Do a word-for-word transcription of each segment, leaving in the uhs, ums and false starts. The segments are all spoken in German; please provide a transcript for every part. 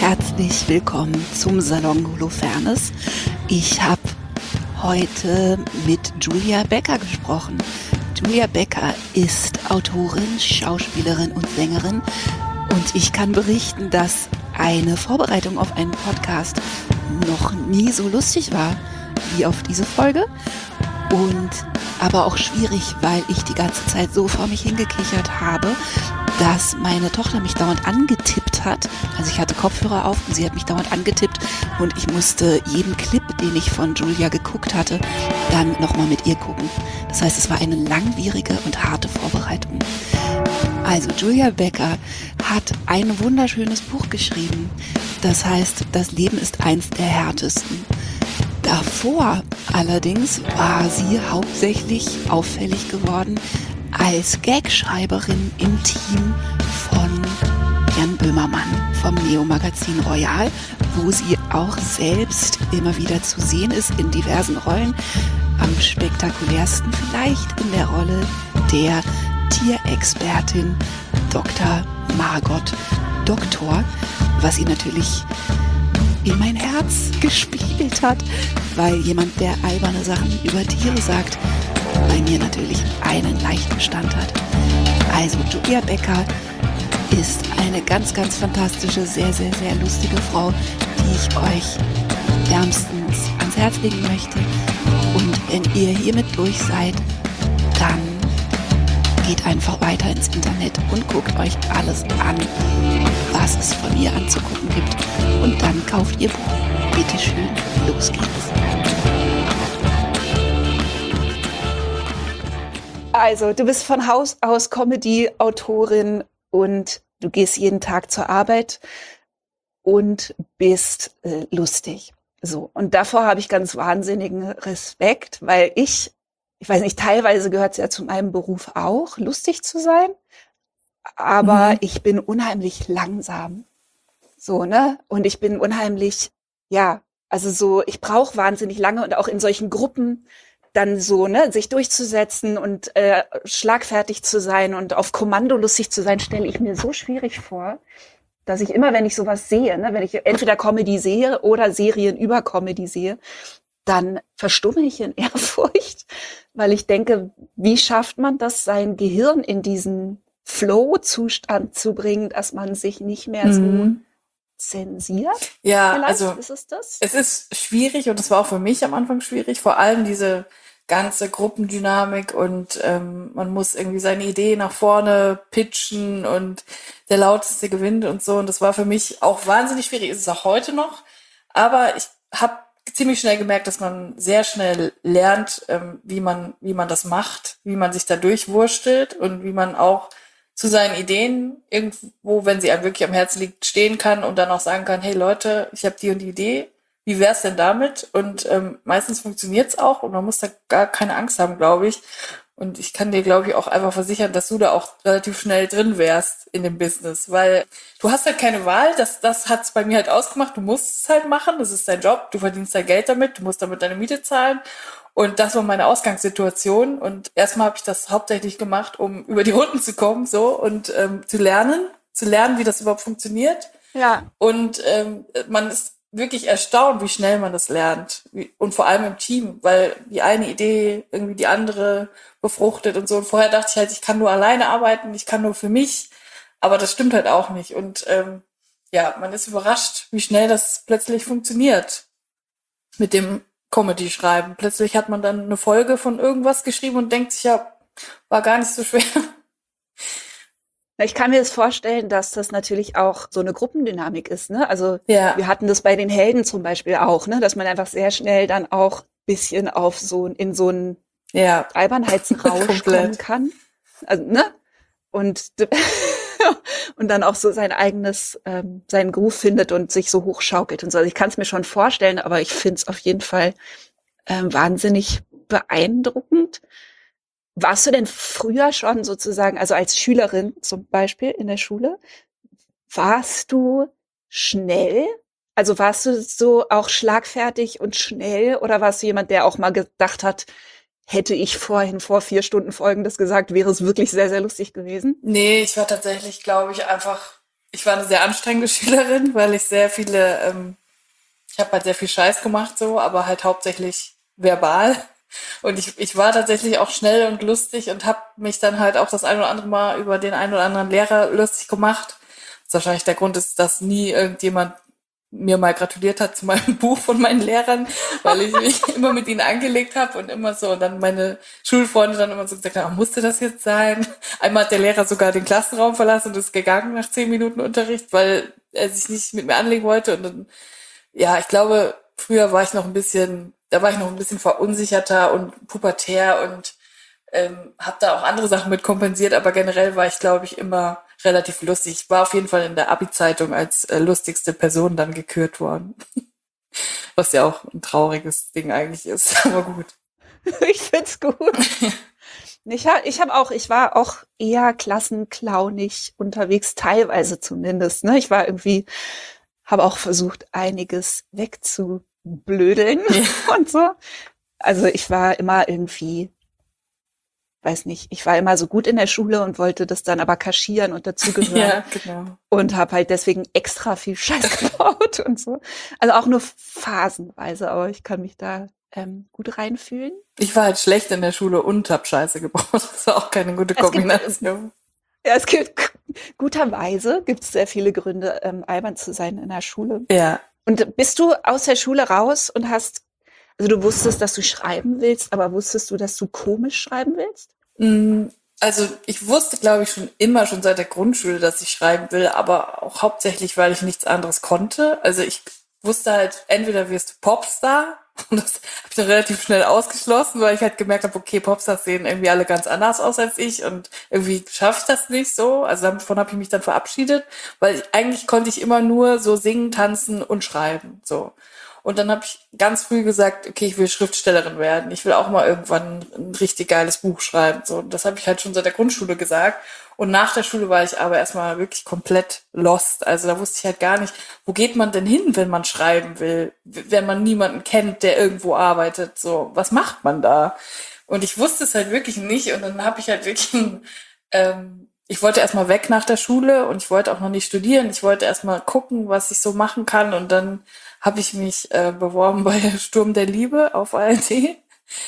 herzlich willkommen zum Salon Holofernes. Ich habe heute mit Julia Becker gesprochen. Julia Becker ist Autorin, Schauspielerin und Sängerin und ich kann berichten, dass eine Vorbereitung auf einen Podcast noch nie so lustig war wie auf diese Folge und aber auch schwierig, weil ich die ganze Zeit so vor mich hingekichert habe, dass meine Tochter mich dauernd angetippt hat. Also ich hatte Kopfhörer auf und sie hat mich dauernd angetippt und ich musste jeden Clip, den ich von Julia geguckt hatte, dann nochmal mit ihr gucken. Das heißt, es war eine langwierige und harte Vorbereitung. Also Julia Becker hat ein wunderschönes Buch geschrieben. Das heißt, das Leben ist eins der härtesten. Davor allerdings war sie hauptsächlich auffällig geworden als Gagschreiberin im Team von Jan Böhmermann vom Neo-Magazin Royal, wo sie auch selbst immer wieder zu sehen ist in diversen Rollen. Am spektakulärsten vielleicht in der Rolle der Tierexpertin Doktor Margot Doktor, was sie natürlich in mein Herz gespielt hat, weil jemand, der alberne Sachen über Tiere sagt, bei mir natürlich einen leichten Stand hat. Also Julia Becker ist eine ganz, ganz fantastische, sehr, sehr, sehr lustige Frau, die ich euch wärmstens ans Herz legen möchte. Und wenn ihr hiermit durch seid, dann geht einfach weiter ins Internet und guckt euch alles an, was es von ihr anzugucken gibt. Und dann kauft ihr Buch. Bitteschön, los geht's. Also, du bist von Haus aus Comedy-Autorin und du gehst jeden Tag zur Arbeit und bist äh, lustig. So. Und davor habe ich ganz wahnsinnigen Respekt, weil ich, ich weiß nicht, teilweise gehört es ja zu meinem Beruf auch, lustig zu sein. Aber mhm. ich bin unheimlich langsam. So, ne? Und ich bin unheimlich, ja, also so, ich brauche wahnsinnig lange und auch in solchen Gruppen dann so, ne, sich durchzusetzen und äh, schlagfertig zu sein und auf Kommando lustig zu sein, stelle ich mir so schwierig vor, dass ich immer, wenn ich sowas sehe, ne, wenn ich entweder Comedy sehe oder Serien über Comedy sehe, dann verstumme ich in Ehrfurcht, weil ich denke, wie schafft man das, sein Gehirn in diesen Flow-Zustand zu bringen, dass man sich nicht mehr Mhm. so zensiert? Ja, Vielleicht also ist es das? es ist schwierig und es war auch für mich am Anfang schwierig, vor allem diese ganze Gruppendynamik und ähm, man muss irgendwie seine Idee nach vorne pitchen und der Lauteste gewinnt und so. Und das war für mich auch wahnsinnig schwierig, ist es auch heute noch. Aber ich habe ziemlich schnell gemerkt, dass man sehr schnell lernt, ähm, wie man wie man das macht, wie man sich da durchwurstelt und wie man auch zu seinen Ideen irgendwo, wenn sie einem wirklich am Herzen liegt, stehen kann und dann auch sagen kann, hey Leute, ich habe die und die Idee, wie wär's denn damit? Und ähm, meistens funktioniert's auch und man muss da gar keine Angst haben, glaube ich. Und ich kann dir, glaube ich, auch einfach versichern, dass du da auch relativ schnell drin wärst in dem Business, weil du hast halt keine Wahl, das, das hat's bei mir halt ausgemacht, du musst es halt machen, das ist dein Job, du verdienst dein Geld damit, du musst damit deine Miete zahlen. Und das war meine Ausgangssituation. Und erstmal habe ich das hauptsächlich gemacht, um über die Runden zu kommen, so und ähm, zu lernen, zu lernen, wie das überhaupt funktioniert. Ja. Und ähm, man ist wirklich erstaunt, wie schnell man das lernt. Und vor allem im Team, weil die eine Idee irgendwie die andere befruchtet und so. Und vorher dachte ich halt, ich kann nur alleine arbeiten, ich kann nur für mich. Aber das stimmt halt auch nicht. Und ähm, ja, man ist überrascht, wie schnell das plötzlich funktioniert mit dem Comedy schreiben. Plötzlich hat man dann eine Folge von irgendwas geschrieben und denkt sich, ja, war gar nicht so schwer. Ich kann mir das vorstellen, dass das natürlich auch so eine Gruppendynamik ist, ne? Also Ja. wir hatten das bei den Helden zum Beispiel auch, ne? Dass man einfach sehr schnell dann auch bisschen auf so in so einen Ja. Albernheitsrausch Komplett. kommen kann. Also, ne? Und und dann auch so sein eigenes, ähm, seinen Groove findet und sich so hochschaukelt und so. Also ich kann es mir schon vorstellen, aber ich finde es auf jeden Fall ähm, wahnsinnig beeindruckend. Warst du denn früher schon sozusagen, also als Schülerin zum Beispiel in der Schule, warst du schnell? Also warst du so auch schlagfertig und schnell oder warst du jemand, der auch mal gedacht hat, hätte ich vorhin vor vier Stunden Folgendes gesagt, wäre es wirklich sehr, sehr lustig gewesen? Nee, ich war tatsächlich, glaube ich, einfach ich war eine sehr anstrengende Schülerin, weil ich sehr viele, ähm, ich habe halt sehr viel Scheiß gemacht so, aber halt hauptsächlich verbal. Und ich, ich war tatsächlich auch schnell und lustig und habe mich dann halt auch das ein oder andere Mal über den einen oder anderen Lehrer lustig gemacht. Was wahrscheinlich der Grund ist, dass nie irgendjemand mir mal gratuliert hat zu meinem Buch von meinen Lehrern, weil ich mich immer mit ihnen angelegt habe und immer so und dann meine Schulfreunde dann immer so gesagt haben, musste das jetzt sein? Einmal hat der Lehrer sogar den Klassenraum verlassen und ist gegangen nach zehn Minuten Unterricht, weil er sich nicht mit mir anlegen wollte und dann, ja, ich glaube, früher war ich noch ein bisschen, da war ich noch ein bisschen verunsicherter und pubertär und ähm, habe da auch andere Sachen mit kompensiert, aber generell war ich, glaube ich, immer relativ lustig. Ich war auf jeden Fall in der Abi-Zeitung als äh, lustigste Person dann gekürt worden. Was ja auch ein trauriges Ding eigentlich ist, aber gut. Ich find's gut. Ich habe ich hab auch, ich war auch eher klassenclownig unterwegs, teilweise zumindest. Ne? Ich war irgendwie, habe auch versucht, einiges wegzublödeln Ja. und so. Also ich war immer irgendwie, weiß nicht, ich war immer so gut in der Schule und wollte das dann aber kaschieren und dazugehören. Ja, genau. Und habe halt deswegen extra viel Scheiß gebaut und so. Also auch nur phasenweise, aber ich kann mich da ähm, gut reinfühlen. Ich war halt schlecht in der Schule und hab Scheiße gebaut. Das war auch keine gute Es gibt, Kombination. ja, es gibt, guterweise gibt es sehr viele Gründe, ähm, albern zu sein in der Schule. Ja. Und bist du aus der Schule raus und hast, also du wusstest, dass du schreiben willst, aber wusstest du, dass du komisch schreiben willst? Mm, Also ich wusste, glaube ich, schon immer, schon seit der Grundschule, dass ich schreiben will, aber auch hauptsächlich, weil ich nichts anderes konnte. Also ich wusste halt, entweder wirst du Popstar, und das habe ich dann relativ schnell ausgeschlossen, weil ich halt gemerkt habe, okay, Popstars sehen irgendwie alle ganz anders aus als ich und irgendwie schaffe ich das nicht so. Also davon habe ich mich dann verabschiedet, weil ich, eigentlich konnte ich immer nur so singen, tanzen und schreiben, so. Und dann habe ich ganz früh gesagt, okay, ich will Schriftstellerin werden. Ich will auch mal irgendwann ein richtig geiles Buch schreiben. So, und das habe ich halt schon seit der Grundschule gesagt. Und nach der Schule war ich aber erstmal wirklich komplett lost. Also da wusste ich halt gar nicht, wo geht man denn hin, wenn man schreiben will, wenn man niemanden kennt, der irgendwo arbeitet. So, was macht man da? Und ich wusste es halt wirklich nicht. Und dann habe ich halt wirklich, ähm, ich wollte erstmal weg nach der Schule und ich wollte auch noch nicht studieren. Ich wollte erstmal gucken, was ich so machen kann. Und dann habe ich mich äh, beworben bei Sturm der Liebe auf A R D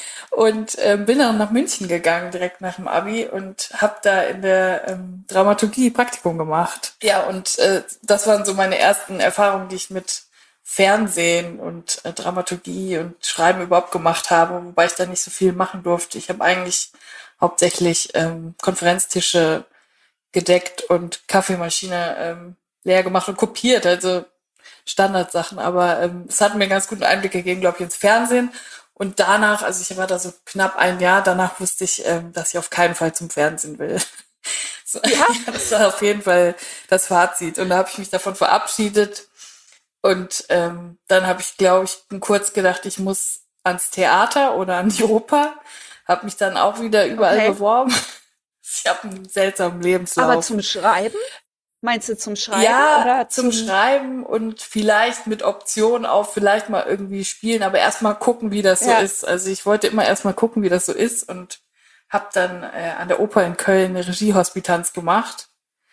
und äh, bin dann nach München gegangen, direkt nach dem Abi und habe da in der ähm, Dramaturgie Praktikum gemacht. Ja, und äh, das waren so meine ersten Erfahrungen, die ich mit Fernsehen und äh, Dramaturgie und Schreiben überhaupt gemacht habe, wobei ich da nicht so viel machen durfte. Ich habe eigentlich hauptsächlich ähm, Konferenztische gedeckt und Kaffeemaschine ähm, leer gemacht und kopiert, also Standardsachen, aber ähm, es hat mir einen ganz guten Einblick gegeben, glaube ich, ins Fernsehen. Und danach, also ich war da so knapp ein Jahr, danach wusste ich, ähm, dass ich auf keinen Fall zum Fernsehen will. So, ja. Das war auf jeden Fall das Fazit. Und da habe ich mich davon verabschiedet. Und ähm, dann habe ich, glaube ich, kurz gedacht, ich muss ans Theater oder an die Oper. Habe mich dann auch wieder überall Okay. beworben. Ich habe einen seltsamen Lebenslauf. Aber zum Schreiben? Meinst du zum Schreiben? Ja, oder zum, zum Schreiben und vielleicht mit Option auf vielleicht mal irgendwie spielen, aber erstmal gucken, wie das Ja. so ist. Also ich wollte immer erstmal gucken, wie das so ist und habe dann äh, an der Oper in Köln eine Regiehospitanz gemacht.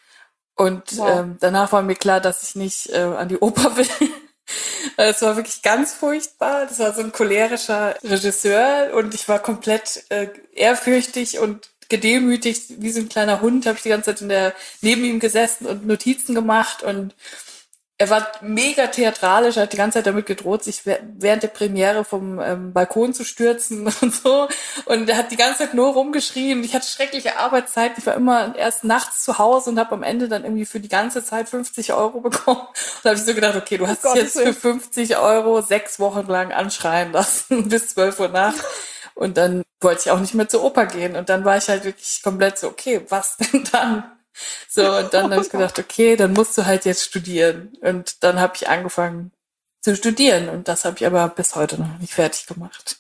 Und Wow. ähm, danach war mir klar, dass ich nicht äh, an die Oper will. Es war wirklich ganz furchtbar. Das war so ein cholerischer Regisseur und ich war komplett äh, ehrfürchtig und gedemütigt, wie so ein kleiner Hund, habe ich die ganze Zeit in der, neben ihm gesessen und Notizen gemacht und er war mega theatralisch, er hat die ganze Zeit damit gedroht, sich während der Premiere vom ähm, Balkon zu stürzen und so und er hat die ganze Zeit nur rumgeschrien. Ich hatte schreckliche Arbeitszeiten, ich war immer erst nachts zu Hause und habe am Ende dann irgendwie für die ganze Zeit fünfzig Euro bekommen und da habe ich so gedacht, okay, du hast Oh dich jetzt Gott, für fünfzig Euro sechs Wochen lang anschreien lassen bis zwölf Uhr nachts. Und dann wollte ich auch nicht mehr zur Oper gehen. Und dann war ich halt wirklich komplett so, okay, was denn dann? So, und dann habe ich gedacht, okay, dann musst du halt jetzt studieren. Und dann habe ich angefangen zu studieren. Und das habe ich aber bis heute noch nicht fertig gemacht.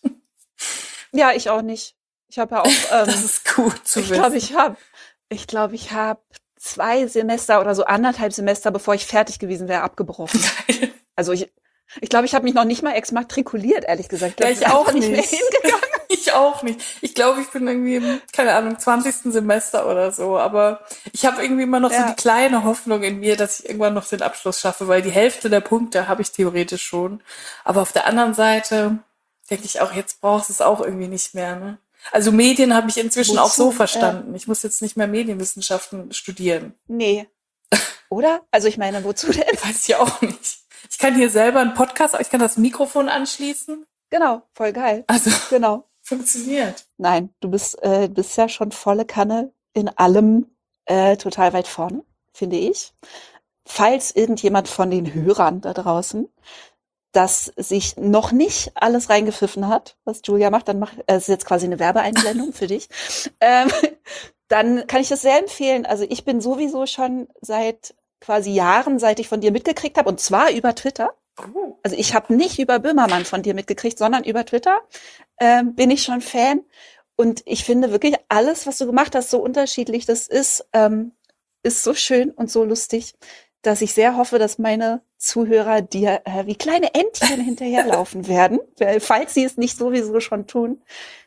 Ja, ich auch nicht. Ich habe ja auch, ähm, Das ist gut zu ich wissen. glaube, ich habe, ich glaube, ich habe zwei Semester oder so anderthalb Semester, bevor ich fertig gewesen wäre, abgebrochen. Geil. Also ich, ich glaube, ich habe mich noch nicht mal exmatrikuliert, ehrlich gesagt. Ich glaub, Ja, ich bin auch einfach nicht mehr nicht. hingegangen. Ich auch nicht. Ich glaube, ich bin irgendwie im, keine Ahnung, zwanzigsten Semester oder so. Aber ich habe irgendwie immer noch ja. so die kleine Hoffnung in mir, dass ich irgendwann noch den Abschluss schaffe, weil die Hälfte der Punkte habe ich theoretisch schon. Aber auf der anderen Seite denke ich auch, jetzt brauchst du es auch irgendwie nicht mehr. Ne? Also Medien habe ich inzwischen Wozu? auch so verstanden. Ja. Ich muss jetzt nicht mehr Medienwissenschaften studieren. Nee. Oder? Also ich meine, wozu denn? Weiß ich auch nicht. Ich kann hier selber einen Podcast, ich kann das Mikrofon anschließen. Genau, voll geil. Also genau. Funktioniert. Nein, du bist, äh, bist ja schon volle Kanne in allem äh, total weit vorne, finde ich. Falls irgendjemand von den Hörern da draußen das sich noch nicht alles reingepfiffen hat, was Julia macht, dann macht, äh, ist jetzt quasi eine Werbeeinblendung für dich. Ähm, dann kann ich das sehr empfehlen. Also ich bin sowieso schon seit quasi Jahren, seit ich von dir mitgekriegt habe, und zwar über Twitter. Oh. Also ich habe nicht über Böhmermann von dir mitgekriegt, sondern über Twitter ähm, bin ich schon Fan. Und ich finde wirklich alles, was du gemacht hast, so unterschiedlich. Das ist, ähm, ist so schön und so lustig, dass ich sehr hoffe, dass meine Zuhörer dir äh, wie kleine Entchen hinterherlaufen werden, falls sie es nicht sowieso schon tun.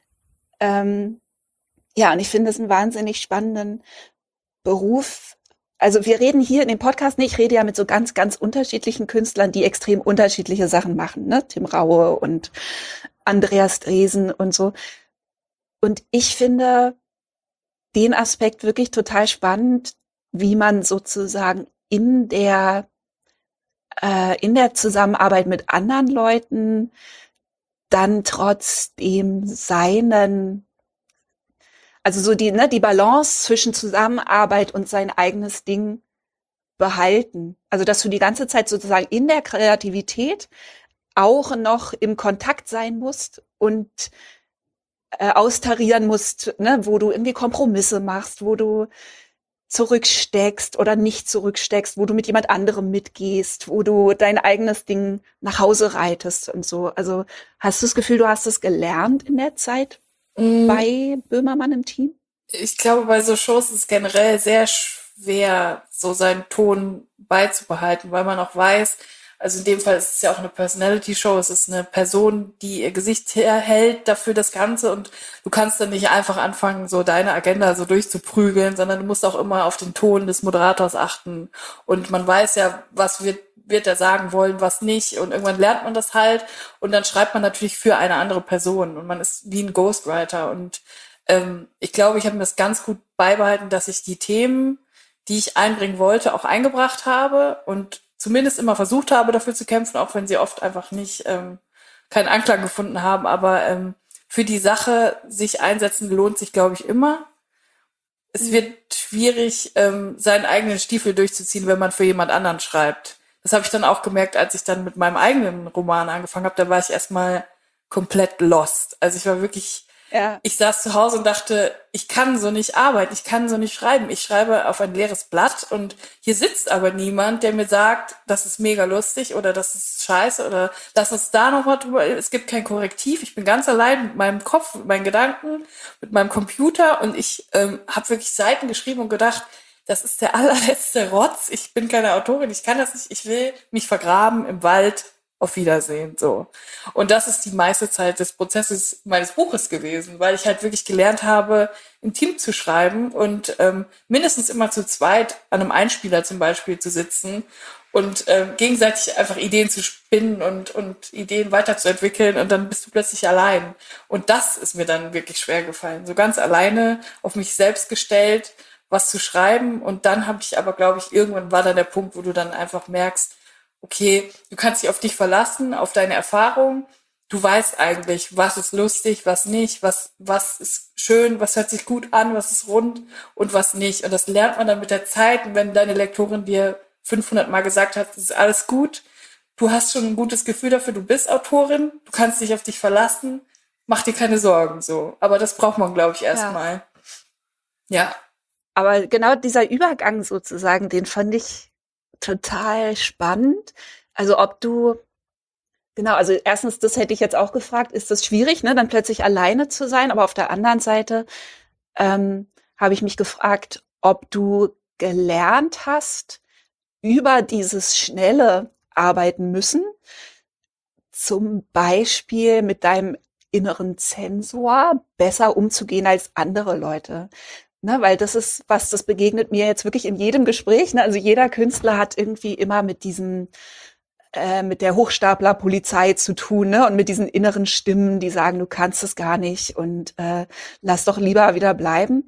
Ähm, ja, und ich finde es einen wahnsinnig spannenden Beruf. Also wir reden hier in dem Podcast nicht, ich rede ja mit so ganz, ganz unterschiedlichen Künstlern, die extrem unterschiedliche Sachen machen, ne? Tim Raue und Andreas Dresen und so. Und ich finde den Aspekt wirklich total spannend, wie man sozusagen in der äh, in der Zusammenarbeit mit anderen Leuten dann trotzdem seinen, also so die, ne, die Balance zwischen Zusammenarbeit und sein eigenes Ding behalten. Also, dass du die ganze Zeit sozusagen in der Kreativität auch noch im Kontakt sein musst und äh, austarieren musst, ne, wo du irgendwie Kompromisse machst, wo du zurücksteckst oder nicht zurücksteckst, wo du mit jemand anderem mitgehst, wo du dein eigenes Ding nach Hause reitest und so. Also, hast du das Gefühl, du hast es gelernt in der Zeit? Bei Böhmermann im Team? Ich glaube, bei so Shows ist es generell sehr schwer, so seinen Ton beizubehalten, weil man auch weiß, also in dem Fall ist es ja auch eine Personality-Show, es ist eine Person, die ihr Gesicht herhält dafür das Ganze, und du kannst dann nicht einfach anfangen, so deine Agenda so durchzuprügeln, sondern du musst auch immer auf den Ton des Moderators achten, und man weiß ja, was wird wird er sagen wollen, was nicht, und irgendwann lernt man das halt, und dann schreibt man natürlich für eine andere Person, und man ist wie ein Ghostwriter, und ähm, ich glaube, ich habe mir das ganz gut beibehalten, dass ich die Themen, die ich einbringen wollte, auch eingebracht habe und zumindest immer versucht habe, dafür zu kämpfen, auch wenn sie oft einfach nicht ähm, keinen Anklang gefunden haben, aber ähm, für die Sache sich einsetzen lohnt sich, glaube ich, immer. Es mhm. wird schwierig, ähm, seinen eigenen Stiefel durchzuziehen, wenn man für jemand anderen schreibt. Das habe ich dann auch gemerkt, als ich dann mit meinem eigenen Roman angefangen habe. Da war ich erstmal komplett lost. Also ich war wirklich, ja. ich saß zu Hause und dachte, ich kann so nicht arbeiten, ich kann so nicht schreiben. Ich schreibe auf ein leeres Blatt, und hier sitzt aber niemand, der mir sagt, das ist mega lustig oder das ist scheiße oder lass uns da noch mal drüber. Es gibt kein Korrektiv. Ich bin ganz allein mit meinem Kopf, mit meinen Gedanken, mit meinem Computer, und ich ähm, habe wirklich Seiten geschrieben und gedacht, das ist der allerletzte Rotz. Ich bin keine Autorin, ich kann das nicht. Ich will mich vergraben im Wald. Auf Wiedersehen, so. Und das ist die meiste Zeit des Prozesses meines Buches gewesen, weil ich halt wirklich gelernt habe, im Team zu schreiben und ähm, mindestens immer zu zweit an einem Einspieler zum Beispiel zu sitzen und ähm, gegenseitig einfach Ideen zu spinnen und und Ideen weiterzuentwickeln, und dann bist du plötzlich allein. Und das ist mir dann wirklich schwer gefallen, so ganz alleine auf mich selbst gestellt, was zu schreiben. Und dann habe ich aber, glaube ich, irgendwann war dann der Punkt, wo du dann einfach merkst, okay, du kannst dich auf dich verlassen, auf deine Erfahrung. Du weißt eigentlich, was ist lustig, was nicht, was was ist schön, was hört sich gut an, was ist rund und was nicht. Und das lernt man dann mit der Zeit. Und wenn deine Lektorin dir fünfhundert Mal gesagt hat, das ist alles gut, du hast schon ein gutes Gefühl dafür, du bist Autorin, du kannst dich auf dich verlassen, mach dir keine Sorgen, so. Aber das braucht man, glaube ich, erstmal. Ja. ja. Aber genau dieser Übergang sozusagen, den fand ich total spannend. Also ob du, genau, also erstens, das hätte ich jetzt auch gefragt, ist das schwierig, ne, dann plötzlich alleine zu sein? Aber auf der anderen Seite ähm, habe ich mich gefragt, ob du gelernt hast, über dieses schnelle Arbeiten müssen, zum Beispiel mit deinem inneren Zensor besser umzugehen als andere Leute. Ne, weil das ist was, das begegnet mir jetzt wirklich in jedem Gespräch. Ne? Also jeder Künstler hat irgendwie immer mit diesem, äh, mit der Hochstapler-Polizei zu tun, ne? Und mit diesen inneren Stimmen, die sagen, du kannst es gar nicht und äh, lass doch lieber wieder bleiben.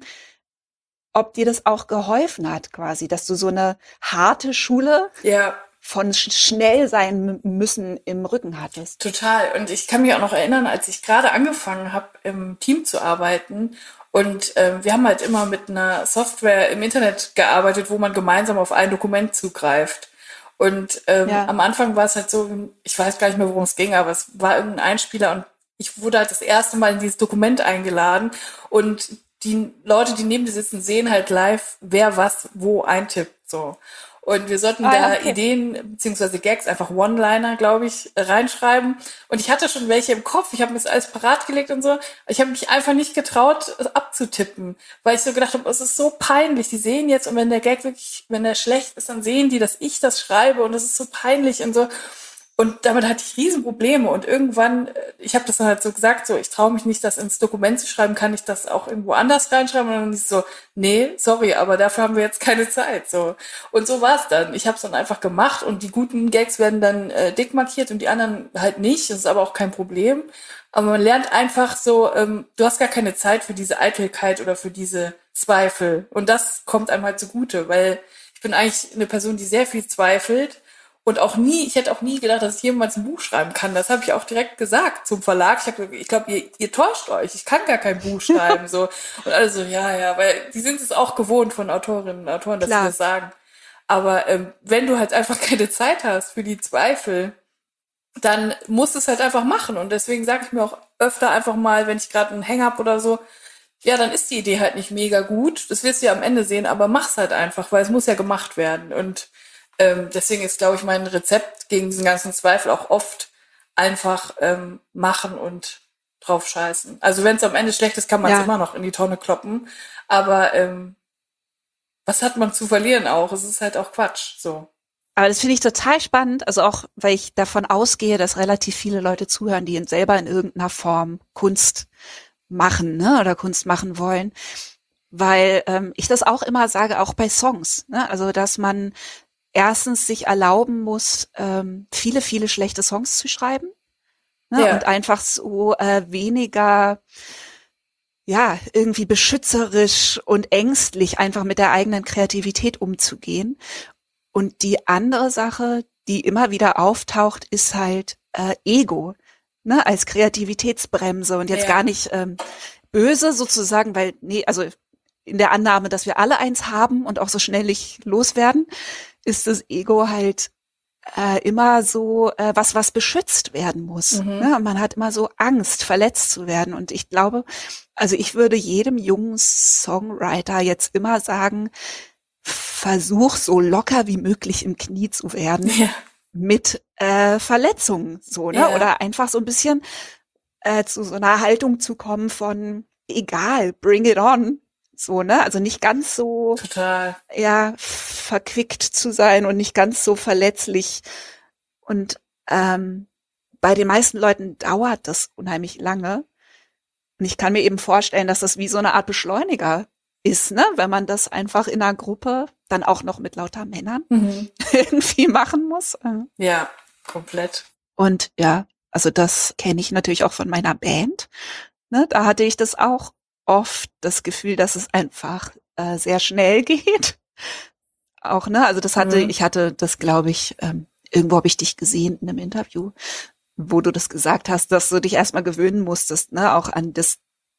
Ob dir das auch geholfen hat, quasi, dass du so eine harte Schule Ja, von sch schnell sein müssen im Rücken hattest. total. Und ich kann mich auch noch erinnern, als ich gerade angefangen habe, im Team zu arbeiten. Und ähm, wir haben halt immer mit einer Software im Internet gearbeitet, wo man gemeinsam auf ein Dokument zugreift. Und ähm, Ja. am Anfang war es halt so, ich weiß gar nicht mehr, worum es ging, aber es war irgendein Einspieler und ich wurde halt das erste Mal in dieses Dokument eingeladen und die Leute, die neben dir sitzen, sehen halt live, wer was wo eintippt. So. Und wir sollten Ah, ja, da okay. Ideen beziehungsweise Gags, einfach One-Liner, glaube ich, reinschreiben. Und ich hatte schon welche im Kopf. Ich habe mir das alles parat gelegt und so. Ich habe mich einfach nicht getraut, es abzutippen, weil ich so gedacht habe, es ist so peinlich. Die sehen jetzt, und wenn der Gag wirklich, wenn der schlecht ist, dann sehen die, dass ich das schreibe und es ist so peinlich und so. Und damit hatte ich Riesenprobleme. Und irgendwann, äh, ich habe das dann halt so gesagt, so, ich traue mich nicht, das ins Dokument zu schreiben, kann ich das auch irgendwo anders reinschreiben? Und dann ist es so, nee, sorry, aber dafür haben wir jetzt keine Zeit. So. Und so war es dann. Ich habe es dann einfach gemacht und die guten Gags werden dann äh, dick markiert und die anderen halt nicht. Das ist aber auch kein Problem. Aber man lernt einfach so, ähm, du hast gar keine Zeit für diese Eitelkeit oder für diese Zweifel. Und das kommt einem halt zugute, weil ich bin eigentlich eine Person, die sehr viel zweifelt. Und auch nie, ich hätte auch nie gedacht, dass ich jemals ein Buch schreiben kann. Das habe ich auch direkt gesagt zum Verlag. Ich habe, ich glaube, ihr, ihr täuscht euch. Ich kann gar kein Buch schreiben. So. Und alle so, ja, ja, weil die sind es auch gewohnt von Autorinnen und Autoren, dass sie Klar. das sagen. Aber ähm, wenn du halt einfach keine Zeit hast für die Zweifel, dann musst du es halt einfach machen. Und deswegen sage ich mir auch öfter einfach mal, wenn ich gerade einen Hang hab oder so, ja, dann ist die Idee halt nicht mega gut. Das wirst du ja am Ende sehen, aber mach's halt einfach, weil es muss ja gemacht werden. Und ähm, deswegen ist, glaube ich, mein Rezept gegen diesen ganzen Zweifel auch oft einfach ähm, machen und drauf scheißen. Also wenn es am Ende schlecht ist, kann man es Ja. immer noch in die Tonne kloppen. Aber ähm, was hat man zu verlieren auch? Es ist halt auch Quatsch. So. Aber das finde ich total spannend, also auch, weil ich davon ausgehe, dass relativ viele Leute zuhören, die in selber in irgendeiner Form Kunst machen, ne, oder Kunst machen wollen, weil ähm, ich das auch immer sage, auch bei Songs, ne, also dass man erstens sich erlauben muss, ähm, viele, viele schlechte Songs zu schreiben, ne, Ja. und einfach so äh, weniger, ja, irgendwie beschützerisch und ängstlich einfach mit der eigenen Kreativität umzugehen. Und die andere Sache, die immer wieder auftaucht, ist halt äh, Ego, ne, als Kreativitätsbremse und jetzt Ja. gar nicht ähm, böse sozusagen, weil, nee, also in der Annahme, dass wir alle eins haben und auch so schnell nicht loswerden, ist das Ego halt äh, immer so äh, was, was beschützt werden muss. Mhm. Ne? Man hat immer so Angst, verletzt zu werden. Und ich glaube, also ich würde jedem jungen Songwriter jetzt immer sagen, versuch so locker wie möglich im Knie zu werden Ja. mit äh, Verletzungen, so, ne? Ja. Oder einfach so ein bisschen äh, zu so einer Haltung zu kommen von egal, bring it on, so, ne? Also nicht ganz so Total. ja verquickt zu sein und nicht ganz so verletzlich. Und ähm, bei den meisten Leuten dauert das unheimlich lange. Und ich kann mir eben vorstellen, dass das wie so eine Art Beschleuniger ist, ne, wenn man das einfach in einer Gruppe dann auch noch mit lauter Männern Mhm. irgendwie machen muss. Ja, komplett. Und ja, also das kenne ich natürlich auch von meiner Band. Ne, da hatte ich das auch oft das Gefühl, dass es einfach äh, sehr schnell geht. Auch, ne, also das hatte, Mhm. ich hatte das, glaube ich, ähm, irgendwo habe ich dich gesehen in einem Interview, wo du das gesagt hast, dass du dich erstmal gewöhnen musstest, ne, auch an das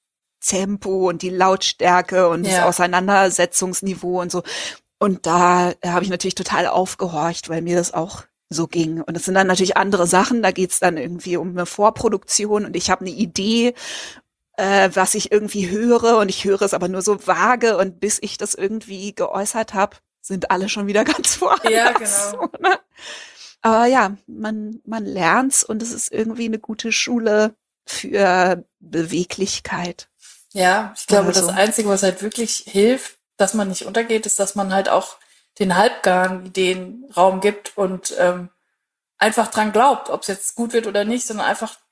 Tempo und die Lautstärke und das Ja. Auseinandersetzungsniveau und so. Und da äh, habe ich natürlich total aufgehorcht, weil mir das auch so ging. Und es sind dann natürlich andere Sachen. Da geht's dann irgendwie um eine Vorproduktion und ich habe eine Idee, äh, was ich irgendwie höre und ich höre es aber nur so vage und bis ich das irgendwie geäußert habe, sind alle schon wieder ganz woanders. Ja, genau. So, ne? Aber ja, man, man lernt's und es ist irgendwie eine gute Schule für Beweglichkeit. Ja, ich glaube, Oder das so. Einzige, was halt wirklich hilft, dass man nicht untergeht, ist, dass man halt auch den halbgaren Ideen Raum gibt und ähm, einfach dran glaubt, ob es jetzt gut wird oder nicht, sondern einfach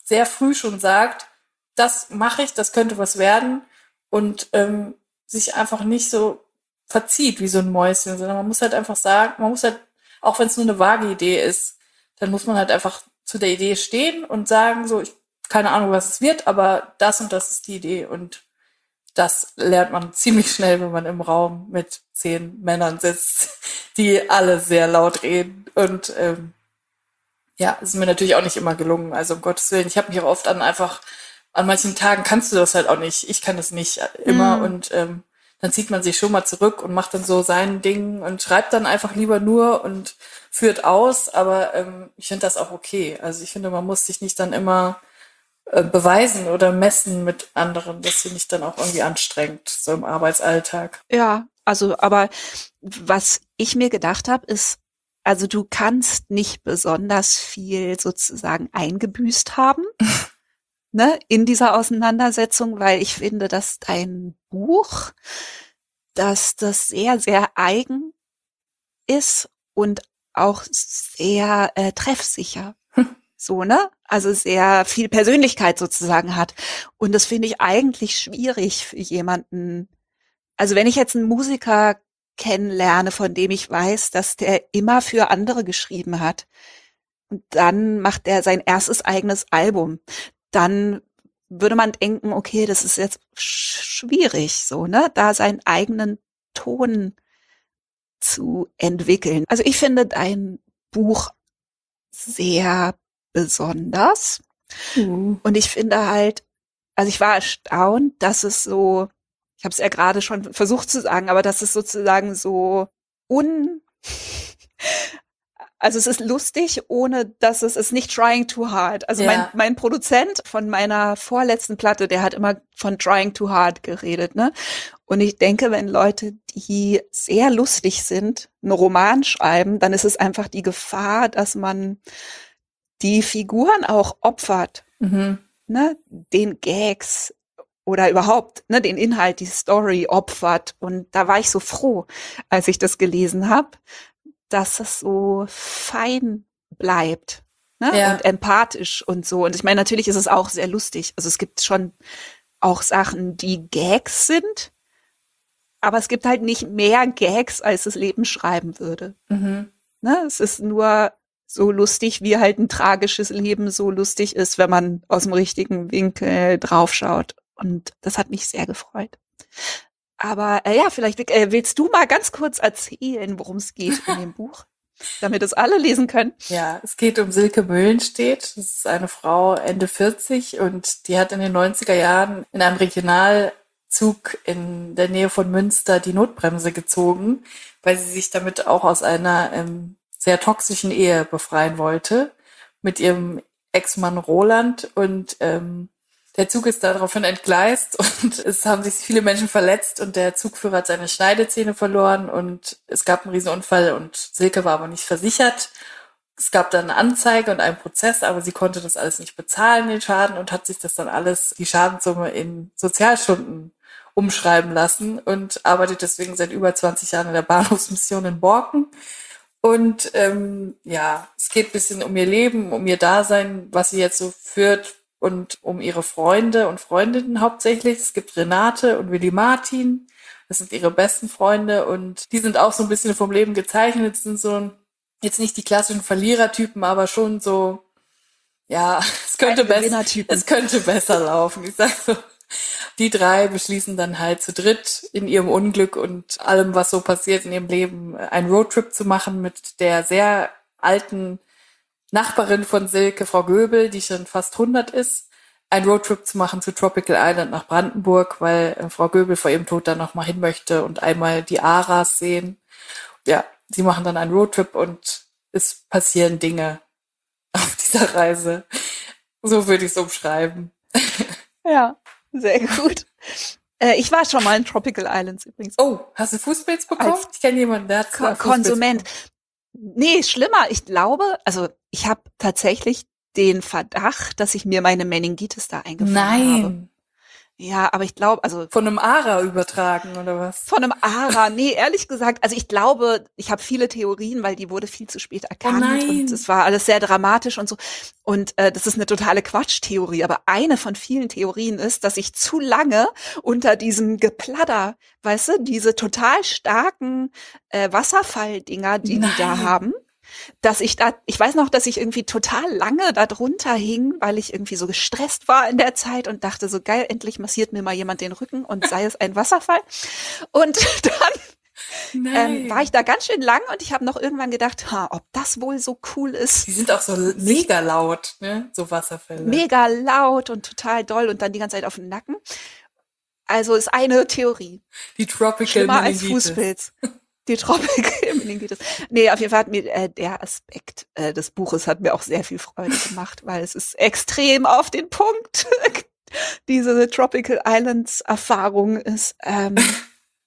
sehr früh schon sagt, das mache ich, das könnte was werden und ähm, sich einfach nicht so verzieht wie so ein Mäuschen, sondern man muss halt einfach sagen, man muss halt, auch wenn es nur eine vage Idee ist, dann muss man halt einfach zu der Idee stehen und sagen, so, ich keine Ahnung, was es wird, aber das und das ist die Idee und das lernt man ziemlich schnell, wenn man im Raum mit zehn Männern sitzt, die alle sehr laut reden und ähm, ja, ist mir natürlich auch nicht immer gelungen, also um Gottes Willen, ich habe mich auch oft an einfach, an manchen Tagen kannst du das halt auch nicht, ich kann das nicht immer Mm. und ähm, dann zieht man sich schon mal zurück und macht dann so sein Ding und schreibt dann einfach lieber nur und führt aus, aber ähm, ich finde das auch okay, also ich finde, man muss sich nicht dann immer äh, beweisen oder messen mit anderen, das finde ich dann auch irgendwie anstrengend, so im Arbeitsalltag. Ja, also, aber was ich mir gedacht habe, ist, also du kannst nicht besonders viel sozusagen eingebüßt haben, ne, in dieser Auseinandersetzung, weil ich finde, dass dein Buch, dass das sehr, sehr eigen ist und auch sehr äh, treffsicher. So, ne? Also sehr viel Persönlichkeit sozusagen hat. Und das finde ich eigentlich schwierig für jemanden. Also wenn ich jetzt einen Musiker kennenlerne, von dem ich weiß, dass der immer für andere geschrieben hat, und dann macht er sein erstes eigenes Album, dann würde man denken, okay, das ist jetzt schwierig, so, ne, da seinen eigenen Ton zu entwickeln. Also ich finde dein Buch sehr besonders. Mhm. Und ich finde halt, also ich war erstaunt, dass es so, ich habe es ja gerade schon versucht zu sagen, aber dass es sozusagen so un, also es ist lustig, ohne dass es ist nicht trying too hard. Also Ja. mein mein Produzent von meiner vorletzten Platte, der hat immer von trying too hard geredet, ne? Und ich denke, wenn Leute, die sehr lustig sind, einen Roman schreiben, dann ist es einfach die Gefahr, dass man die Figuren auch opfert, Mhm. ne, den Gags oder überhaupt, ne, den Inhalt, die Story opfert. Und da war ich so froh, als ich das gelesen habe, dass es so fein bleibt, ne, Ja. und empathisch und so. Und ich meine, natürlich ist es auch sehr lustig. Also es gibt schon auch Sachen, die Gags sind, aber es gibt halt nicht mehr Gags, als das Leben schreiben würde. Mhm. Ne, es ist nur so lustig, wie halt ein tragisches Leben so lustig ist, wenn man aus dem richtigen Winkel draufschaut. Und das hat mich sehr gefreut. Aber äh, ja, vielleicht äh, willst du mal ganz kurz erzählen, worum es geht in dem Buch, damit es alle lesen können. Ja, es geht um Silke Müllenstedt. Das ist eine Frau Ende vierzig und die hat in den neunziger Jahren in einem Regionalzug in der Nähe von Münster die Notbremse gezogen, weil sie sich damit auch aus einer ähm, sehr toxischen Ehe befreien wollte mit ihrem Ex-Mann Roland und ähm, der Zug ist daraufhin entgleist und es haben sich viele Menschen verletzt und der Zugführer hat seine Schneidezähne verloren und es gab einen Riesenunfall und Silke war aber nicht versichert. Es gab dann eine Anzeige und einen Prozess, aber sie konnte das alles nicht bezahlen, den Schaden, und hat sich das dann alles, die Schadenssumme, in Sozialstunden umschreiben lassen und arbeitet deswegen seit über zwanzig Jahren in der Bahnhofsmission in Borken. Und ähm, ja, es geht ein bisschen um ihr Leben, um ihr Dasein, was sie jetzt so führt und um ihre Freunde und Freundinnen hauptsächlich. Es gibt Renate und Willi Martin, das sind ihre besten Freunde und die sind auch so ein bisschen vom Leben gezeichnet, sind so ein, jetzt nicht die klassischen Verlierertypen, aber schon so, ja, es könnte, besser, es könnte besser laufen. Ich sag so, die drei beschließen dann halt zu dritt in ihrem Unglück und allem, was so passiert in ihrem Leben, einen Roadtrip zu machen mit der sehr alten Nachbarin von Silke, Frau Göbel, die schon fast hundert ist, einen Roadtrip zu machen zu Tropical Island nach Brandenburg, weil äh, Frau Göbel vor ihrem Tod dann noch mal hin möchte und einmal die Aras sehen. Ja, sie machen dann einen Roadtrip und es passieren Dinge auf dieser Reise. So würde ich es umschreiben. Ja, sehr gut. Äh, ich war schon mal in Tropical Islands übrigens. Oh, hast du Fußpilz bekommen? Als Ich kenne jemanden, der hat Ko- Konsument. Nee, schlimmer. Ich glaube, also ich habe tatsächlich den Verdacht, dass ich mir meine Meningitis da eingefangen habe. Nein. Ja, aber ich glaube, also Von einem Ara übertragen oder was? von einem Ara, nee, ehrlich gesagt, also ich glaube, ich habe viele Theorien, weil die wurde viel zu spät Oh erkannt und nein. es war alles sehr dramatisch und so. Und äh, das ist eine totale Quatschtheorie, aber eine von vielen Theorien ist, dass ich zu lange unter diesem Gepladder, weißt du, diese total starken äh, Wasserfalldinger, die die da Nein. haben, dass ich da, ich weiß noch, dass ich irgendwie total lange da drunter hing, weil ich irgendwie so gestresst war in der Zeit und dachte so, geil, endlich massiert mir mal jemand den Rücken und sei es ein Wasserfall. Und dann ähm, war ich Nein. da ganz schön lang und ich habe noch irgendwann gedacht, ha, ob das wohl so cool ist. Die sind auch so Sie mega laut, ne? So Wasserfälle. mega laut und total doll und dann die ganze Zeit auf den Nacken. Also ist eine Theorie. Die Tropical Schlimmer als Meningitis. Fußpilz. Die Tropical Meningitis. Nee, auf jeden Fall hat mir äh, der Aspekt äh, des Buches hat mir auch sehr viel Freude gemacht, weil es ist extrem auf den Punkt. Diese Tropical Islands Erfahrung ist ähm,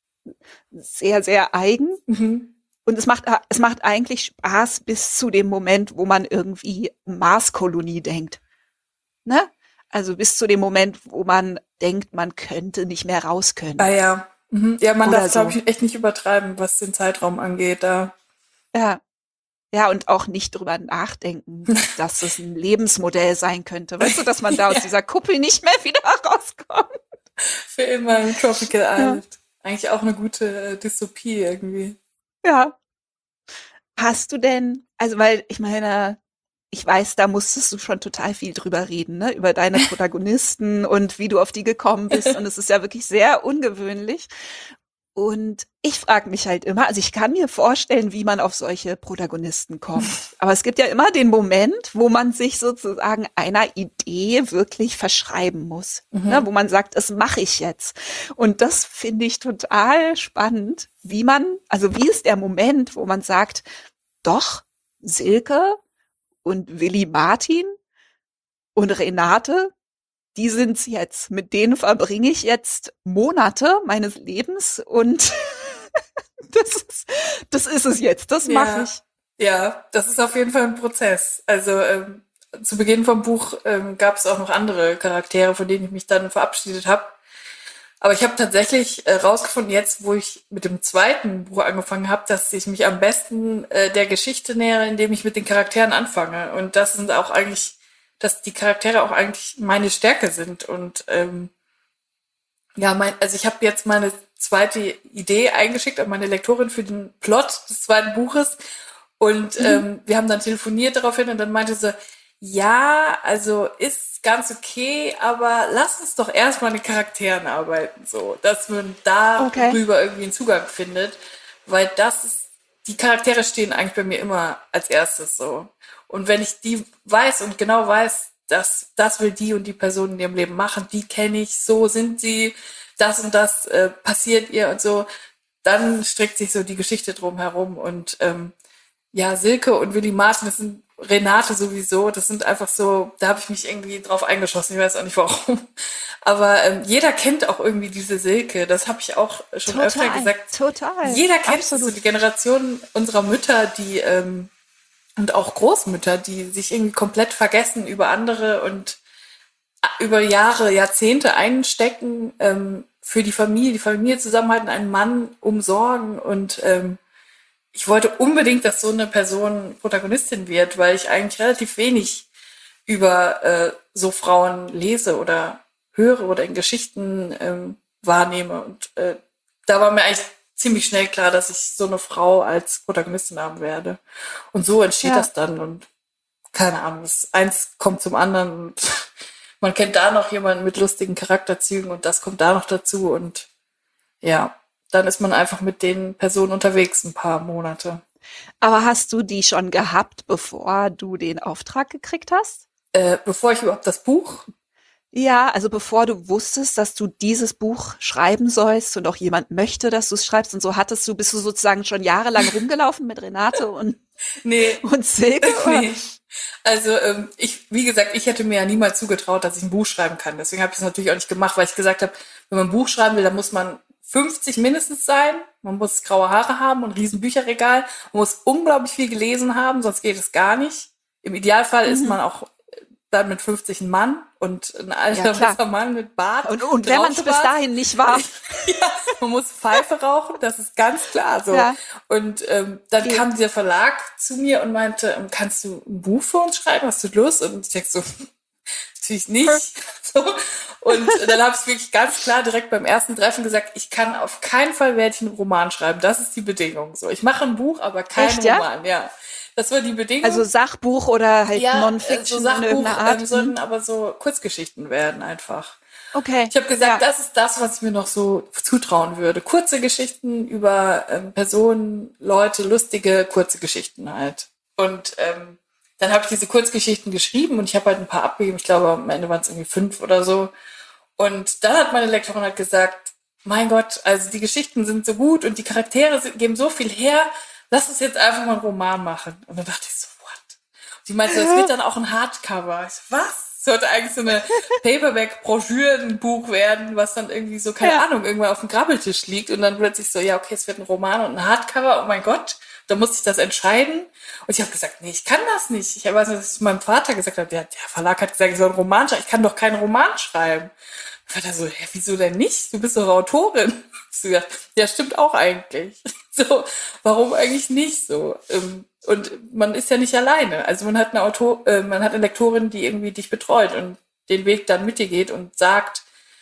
sehr, sehr eigen. Mhm. Und es macht, es macht eigentlich Spaß bis zu dem Moment, wo man irgendwie Marskolonie denkt. Ne? Also bis zu dem Moment, wo man denkt, man könnte nicht mehr raus Ah können. ja. Mhm. Ja, man Oder darf, glaube so. ich, echt nicht übertreiben, was den Zeitraum angeht. Da. Ja. Ja, und auch nicht drüber nachdenken, dass es ein Lebensmodell sein könnte. Weißt du, dass man da aus Ja. dieser Kuppel nicht mehr wieder rauskommt? Für immer im Tropical Ja. Island. Eigentlich auch eine gute äh, Dystopie irgendwie. Ja. Hast du denn, also weil ich meine, ich weiß, da musstest du schon total viel drüber reden, ne? Über deine Protagonisten und wie du auf die gekommen bist. Und es ist ja wirklich sehr ungewöhnlich. Und ich frage mich halt immer, also ich kann mir vorstellen, wie man auf solche Protagonisten kommt. Aber es gibt ja immer den Moment, wo man sich sozusagen einer Idee wirklich verschreiben muss, ne? Mhm. Wo man sagt, das mache ich jetzt. Und das finde ich total spannend, wie man, also wie ist der Moment, wo man sagt, doch, Silke und Willi Martin und Renate, die sind's jetzt. Mit denen verbringe ich jetzt Monate meines Lebens und das ist, das ist es jetzt. Das mache Ja, ich. ja, das ist auf jeden Fall ein Prozess. Also ähm, zu Beginn vom Buch ähm, gab es auch noch andere Charaktere, von denen ich mich dann verabschiedet habe. Aber ich habe tatsächlich äh, rausgefunden, jetzt, wo ich mit dem zweiten Buch angefangen habe, dass ich mich am besten äh, der Geschichte nähere, indem ich mit den Charakteren anfange. Und das sind auch eigentlich, dass die Charaktere auch eigentlich meine Stärke sind. Und ähm, ja, mein, also ich habe jetzt meine zweite Idee eingeschickt an meine Lektorin für den Plot des zweiten Buches. Und Mhm. ähm, wir haben dann telefoniert daraufhin und dann meinte sie, ja, also ist ganz okay, aber lass uns doch erstmal an den Charakteren arbeiten, so, dass man Okay. darüber irgendwie einen Zugang findet, weil das ist, die Charaktere stehen eigentlich bei mir immer als erstes so. Und wenn ich die weiß und genau weiß, dass das will die und die Person in ihrem Leben machen, die kenne ich, so sind sie, das und das äh, passiert ihr und so, dann strickt sich so die Geschichte drum herum und ähm, ja, Silke und Willi Martin, das sind Renate sowieso, das sind einfach so, da habe ich mich irgendwie drauf eingeschossen, ich weiß auch nicht warum. Aber ähm, jeder kennt auch irgendwie diese Silke, das habe ich auch schon öfter Total. gesagt. Total. Jeder kennt es, so Absolut. die Generation unserer Mütter, die ähm, und auch Großmütter, die sich irgendwie komplett vergessen über andere und über Jahre, Jahrzehnte einstecken ähm, für die Familie, die Familie zusammenhalten, einen Mann umsorgen und ähm, ich wollte unbedingt, dass so eine Person Protagonistin wird, weil ich eigentlich relativ wenig über äh, so Frauen lese oder höre oder in Geschichten ähm, wahrnehme. Und äh, da war mir eigentlich ziemlich schnell klar, dass ich so eine Frau als Protagonistin haben werde. Und so entsteht Ja. das dann und keine Ahnung, das eins kommt zum anderen und man kennt da noch jemanden mit lustigen Charakterzügen und das kommt da noch dazu und ja, dann ist man einfach mit den Personen unterwegs ein paar Monate. Aber hast du die schon gehabt, bevor du den Auftrag gekriegt hast? Äh, bevor ich überhaupt das Buch, Ja, also bevor du wusstest, dass du dieses Buch schreiben sollst und auch jemand möchte, dass du es schreibst und so hattest du, bist du sozusagen schon jahrelang rumgelaufen mit Renate und, nee, und Silke? Oder? nee. Also ähm, ich, wie gesagt, ich hätte mir ja niemals zugetraut, dass ich ein Buch schreiben kann. Deswegen habe ich es natürlich auch nicht gemacht, weil ich gesagt habe, wenn man ein Buch schreiben will, dann muss man fünfzig mindestens sein. Man muss graue Haare haben und ein riesen Bücherregal. Man muss unglaublich viel gelesen haben, sonst geht es gar nicht. Im Idealfall ist Mhm. man auch dann mit fünfzig ein Mann und ein alter Ja, klar. weißer Mann mit Bart. Und, und mit wenn man es bis Rauschebart. dahin nicht war. Ja, man muss Pfeife rauchen, das ist ganz klar so. Ja. Und ähm, dann Okay. kam dieser Verlag zu mir und meinte, ähm, kannst du ein Buch für uns schreiben? Hast du Lust? Und ich denke so, natürlich nicht. So. Und dann habe ich wirklich ganz klar direkt beim ersten Treffen gesagt, ich kann auf keinen Fall werde ich einen Roman schreiben. Das ist die Bedingung. So, ich mache ein Buch, aber kein Echt, ja? Roman. Ja, das war die Bedingung. Also Sachbuch oder halt ja, äh, so Non-Fiction in Sachbuch irgendeiner Art. ähm, sollten aber so Kurzgeschichten werden einfach. Okay. Ich habe gesagt, ja. das ist das, was ich mir noch so zutrauen würde. Kurze Geschichten über ähm, Personen, Leute, lustige, kurze Geschichten halt. Und ähm, dann habe ich diese Kurzgeschichten geschrieben und ich habe halt ein paar abgegeben. Ich glaube, am Ende waren es irgendwie fünf oder so. Und dann hat meine Lektorin halt gesagt, mein Gott, also die Geschichten sind so gut und die Charaktere sind, geben so viel her, lass uns jetzt einfach mal einen Roman machen. Und dann dachte ich so, what? Und die meinte, das wird dann auch ein Hardcover. Ich so, was? Sollte eigentlich so eine Paperback-Broschürenbuch werden, was dann irgendwie so, keine Ja. Ahnung, irgendwann auf dem Grabbeltisch liegt und dann plötzlich so, ja, okay, es wird ein Roman und ein Hardcover, oh mein Gott, da musste ich das entscheiden. Und ich habe gesagt, nee, ich kann das nicht. Ich weiß nicht, dass ich meinem Vater gesagt habe, der, der Verlag hat gesagt, ich soll einen Roman schreiben, ich kann doch keinen Roman schreiben. Und Vater so, hä, wieso denn nicht? Du bist doch Autorin. Ich so gedacht, ja, stimmt auch eigentlich. So, warum eigentlich nicht so? Ähm, Und man ist ja nicht alleine. Also man hat eine Autor, äh, man hat eine Lektorin, die irgendwie dich betreut und den Weg dann mit dir geht und sagt,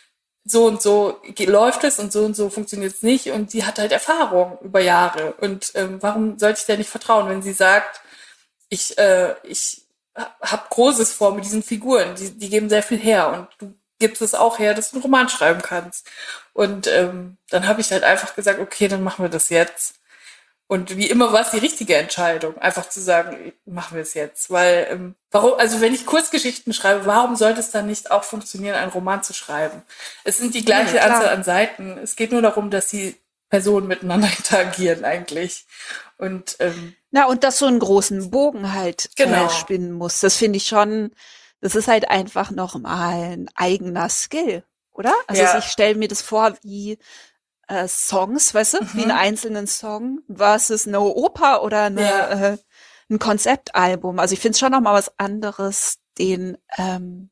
so und so ge- läuft es und so und so funktioniert es nicht. Und die hat halt Erfahrung über Jahre. Und ähm, warum sollte ich der nicht vertrauen, wenn sie sagt, ich, äh, ich habe Großes vor mit diesen Figuren, die, die geben sehr viel her und du gibst es auch her, dass du einen Roman schreiben kannst. Und ähm, dann habe ich halt einfach gesagt, okay, dann machen wir das jetzt. Und wie immer war es die richtige Entscheidung, einfach zu sagen, machen wir es jetzt. Weil, ähm, warum, also wenn ich Kurzgeschichten schreibe, warum sollte es dann nicht auch funktionieren, einen Roman zu schreiben? Es sind die gleiche Ja, klar. Anzahl an Seiten. Es geht nur darum, dass die Personen miteinander interagieren eigentlich. Und ähm, Na, und dass so einen großen Bogen halt Genau. äh, spinnen muss. Das finde ich schon, das ist halt einfach nochmal ein eigener Skill, oder? Also Ja. ich stelle mir das vor wie äh, Songs, weißt du, wie einen einzelnen Song versus eine Oper oder eine, Ja. äh, ein Konzeptalbum. Also ich finde es schon nochmal was anderes, den, ähm,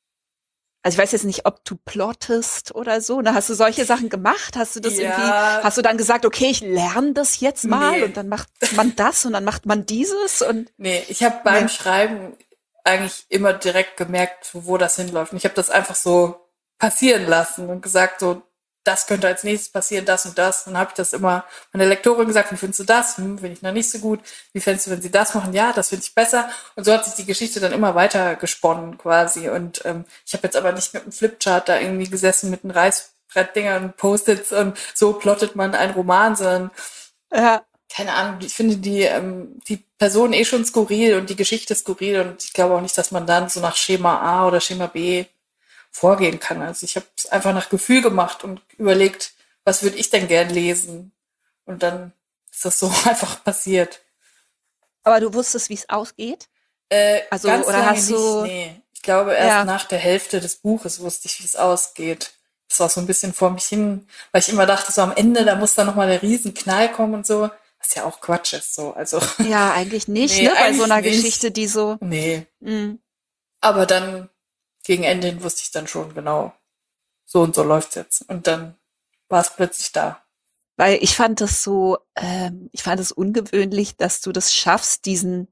also ich weiß jetzt nicht, ob du plottest oder so. Ne? Hast du solche Sachen gemacht? Hast du das Ja. irgendwie, hast du dann gesagt, okay, ich lerne das jetzt mal Nee. und dann macht man das und dann macht man dieses und Nee, ich habe beim Nee. Schreiben eigentlich immer direkt gemerkt, wo das hinläuft. Und ich habe das einfach so passieren lassen und gesagt, so, das könnte als nächstes passieren, das und das. Dann habe ich das immer meiner Lektorin gesagt, wie findest du das? Hm, finde ich noch nicht so gut. Wie fändest du, wenn sie das machen? Ja, das finde ich besser. Und so hat sich die Geschichte dann immer weiter gesponnen quasi. Und ähm, ich habe jetzt aber nicht mit einem Flipchart da irgendwie gesessen mit einem Reißbrettdingern und Post-its und so plottet man einen Roman, sondern ja, keine Ahnung, ich finde die, ähm, die Person eh schon skurril und die Geschichte skurril und ich glaube auch nicht, dass man dann so nach Schema A oder Schema B vorgehen kann. Also ich habe es einfach nach Gefühl gemacht und überlegt, was würde ich denn gern lesen? Und dann ist das so einfach passiert. aber du wusstest, wie es ausgeht? Äh, Also, ganz oder lange hast du- nicht, nee. Ich glaube, erst Ja. nach der Hälfte des Buches wusste ich, wie es ausgeht. Das war so ein bisschen vor mich hin, weil ich immer dachte, so am Ende, da muss dann nochmal der Riesenknall kommen und so. Was ja auch Quatsch ist, so. Also, Ja, eigentlich nicht, Nee, ne? Bei eigentlich so einer nicht. Geschichte, die so, nee. mh. Aber dann, gegen Ende hin wusste ich dann schon genau, so und so läuft's jetzt. Und dann war es plötzlich da. Weil ich fand das so, ähm, ich fand es ungewöhnlich, dass du das schaffst, diesen,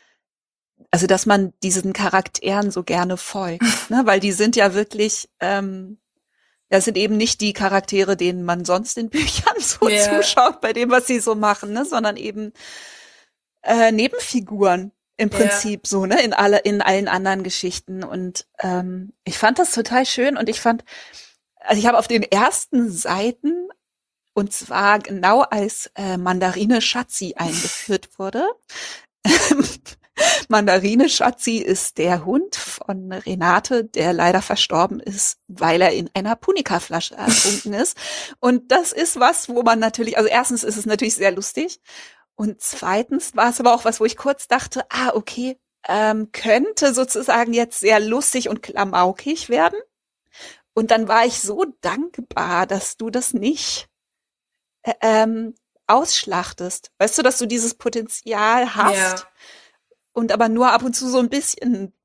also dass man diesen Charakteren so gerne folgt, ne? Weil die sind ja wirklich, ähm, das sind eben nicht die Charaktere, denen man sonst in Büchern so Ja. zuschaut, bei dem, was sie so machen, ne? Sondern eben äh, Nebenfiguren im Ja. Prinzip so, ne? In alle, in allen anderen Geschichten. Und ähm, ich fand das total schön und ich fand, also ich habe auf den ersten Seiten, und zwar genau als äh, Mandarine Schatzi eingeführt wurde. Mandarine Schatzi ist der Hund von Renate, der leider verstorben ist, weil er in einer Punika-Flasche ertrunken ist. Und das ist was, wo man natürlich, also erstens ist es natürlich sehr lustig. Und zweitens war es aber auch was, wo ich kurz dachte, ah, okay, ähm, könnte sozusagen jetzt sehr lustig und klamaukig werden. Und dann war ich so dankbar, dass du das nicht äh, ähm, ausschlachtest. Weißt du, dass du dieses Potenzial hast Ja. und aber nur ab und zu so ein bisschen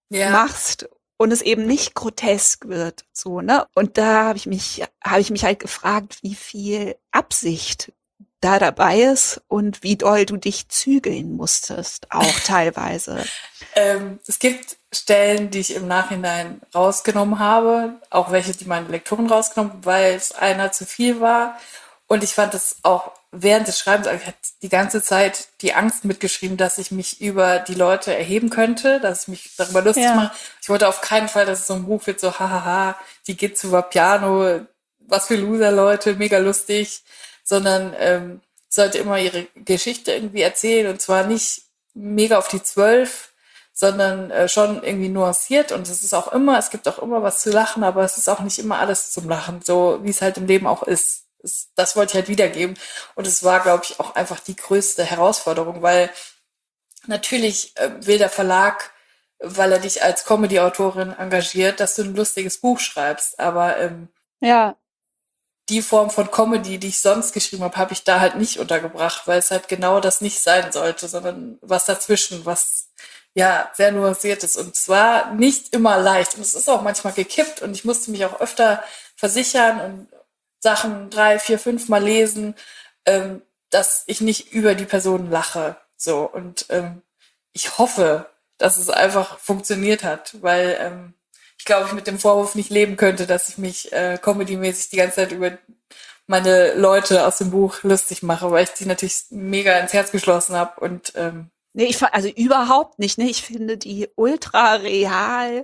Ja. machst und es eben nicht grotesk wird, so, ne? Und da habe ich mich, habe ich mich halt gefragt, wie viel Absicht da dabei ist und wie doll du dich zügeln musstest, auch teilweise. Ähm, es gibt Stellen, die ich im Nachhinein rausgenommen habe, auch welche, die meine Lektoren rausgenommen haben, weil es einer zu viel war. Und ich fand das auch während des Schreibens, also ich hatte die ganze Zeit die Angst mitgeschrieben, dass ich mich über die Leute erheben könnte, dass ich mich darüber lustig Ja. mache. Ich wollte auf keinen Fall, dass es so ein Buch wird, so hahaha, die geht zu Vapiano, was für Loser-Leute, mega lustig, sondern ähm, sollte immer ihre Geschichte irgendwie erzählen und zwar nicht mega auf die Zwölf, sondern äh, schon irgendwie nuanciert und es ist auch immer, es gibt auch immer was zu lachen, aber es ist auch nicht immer alles zum Lachen, so wie es halt im Leben auch ist. Es, das wollte ich halt wiedergeben und es war, glaube ich, auch einfach die größte Herausforderung, weil natürlich äh, will der Verlag, weil er dich als Comedy-Autorin engagiert, dass du ein lustiges Buch schreibst, aber ähm, Ja. die Form von Comedy, die ich sonst geschrieben habe, habe ich da halt nicht untergebracht, weil es halt genau das nicht sein sollte, sondern was dazwischen, was ja sehr nuanciert ist. Und zwar nicht immer leicht. Und es ist auch manchmal gekippt und ich musste mich auch öfter versichern und Sachen drei, vier, fünf Mal lesen, ähm, dass ich nicht über die Person lache. So. Und ähm, ich hoffe, dass es einfach funktioniert hat, weil ähm, ich glaube, ich mit dem Vorwurf nicht leben könnte, dass ich mich äh, comedymäßig die ganze Zeit über meine Leute aus dem Buch lustig mache, weil ich die natürlich mega ins Herz geschlossen habe und ähm, Nee, ich fa- also überhaupt nicht, ne? Ich finde die ultra real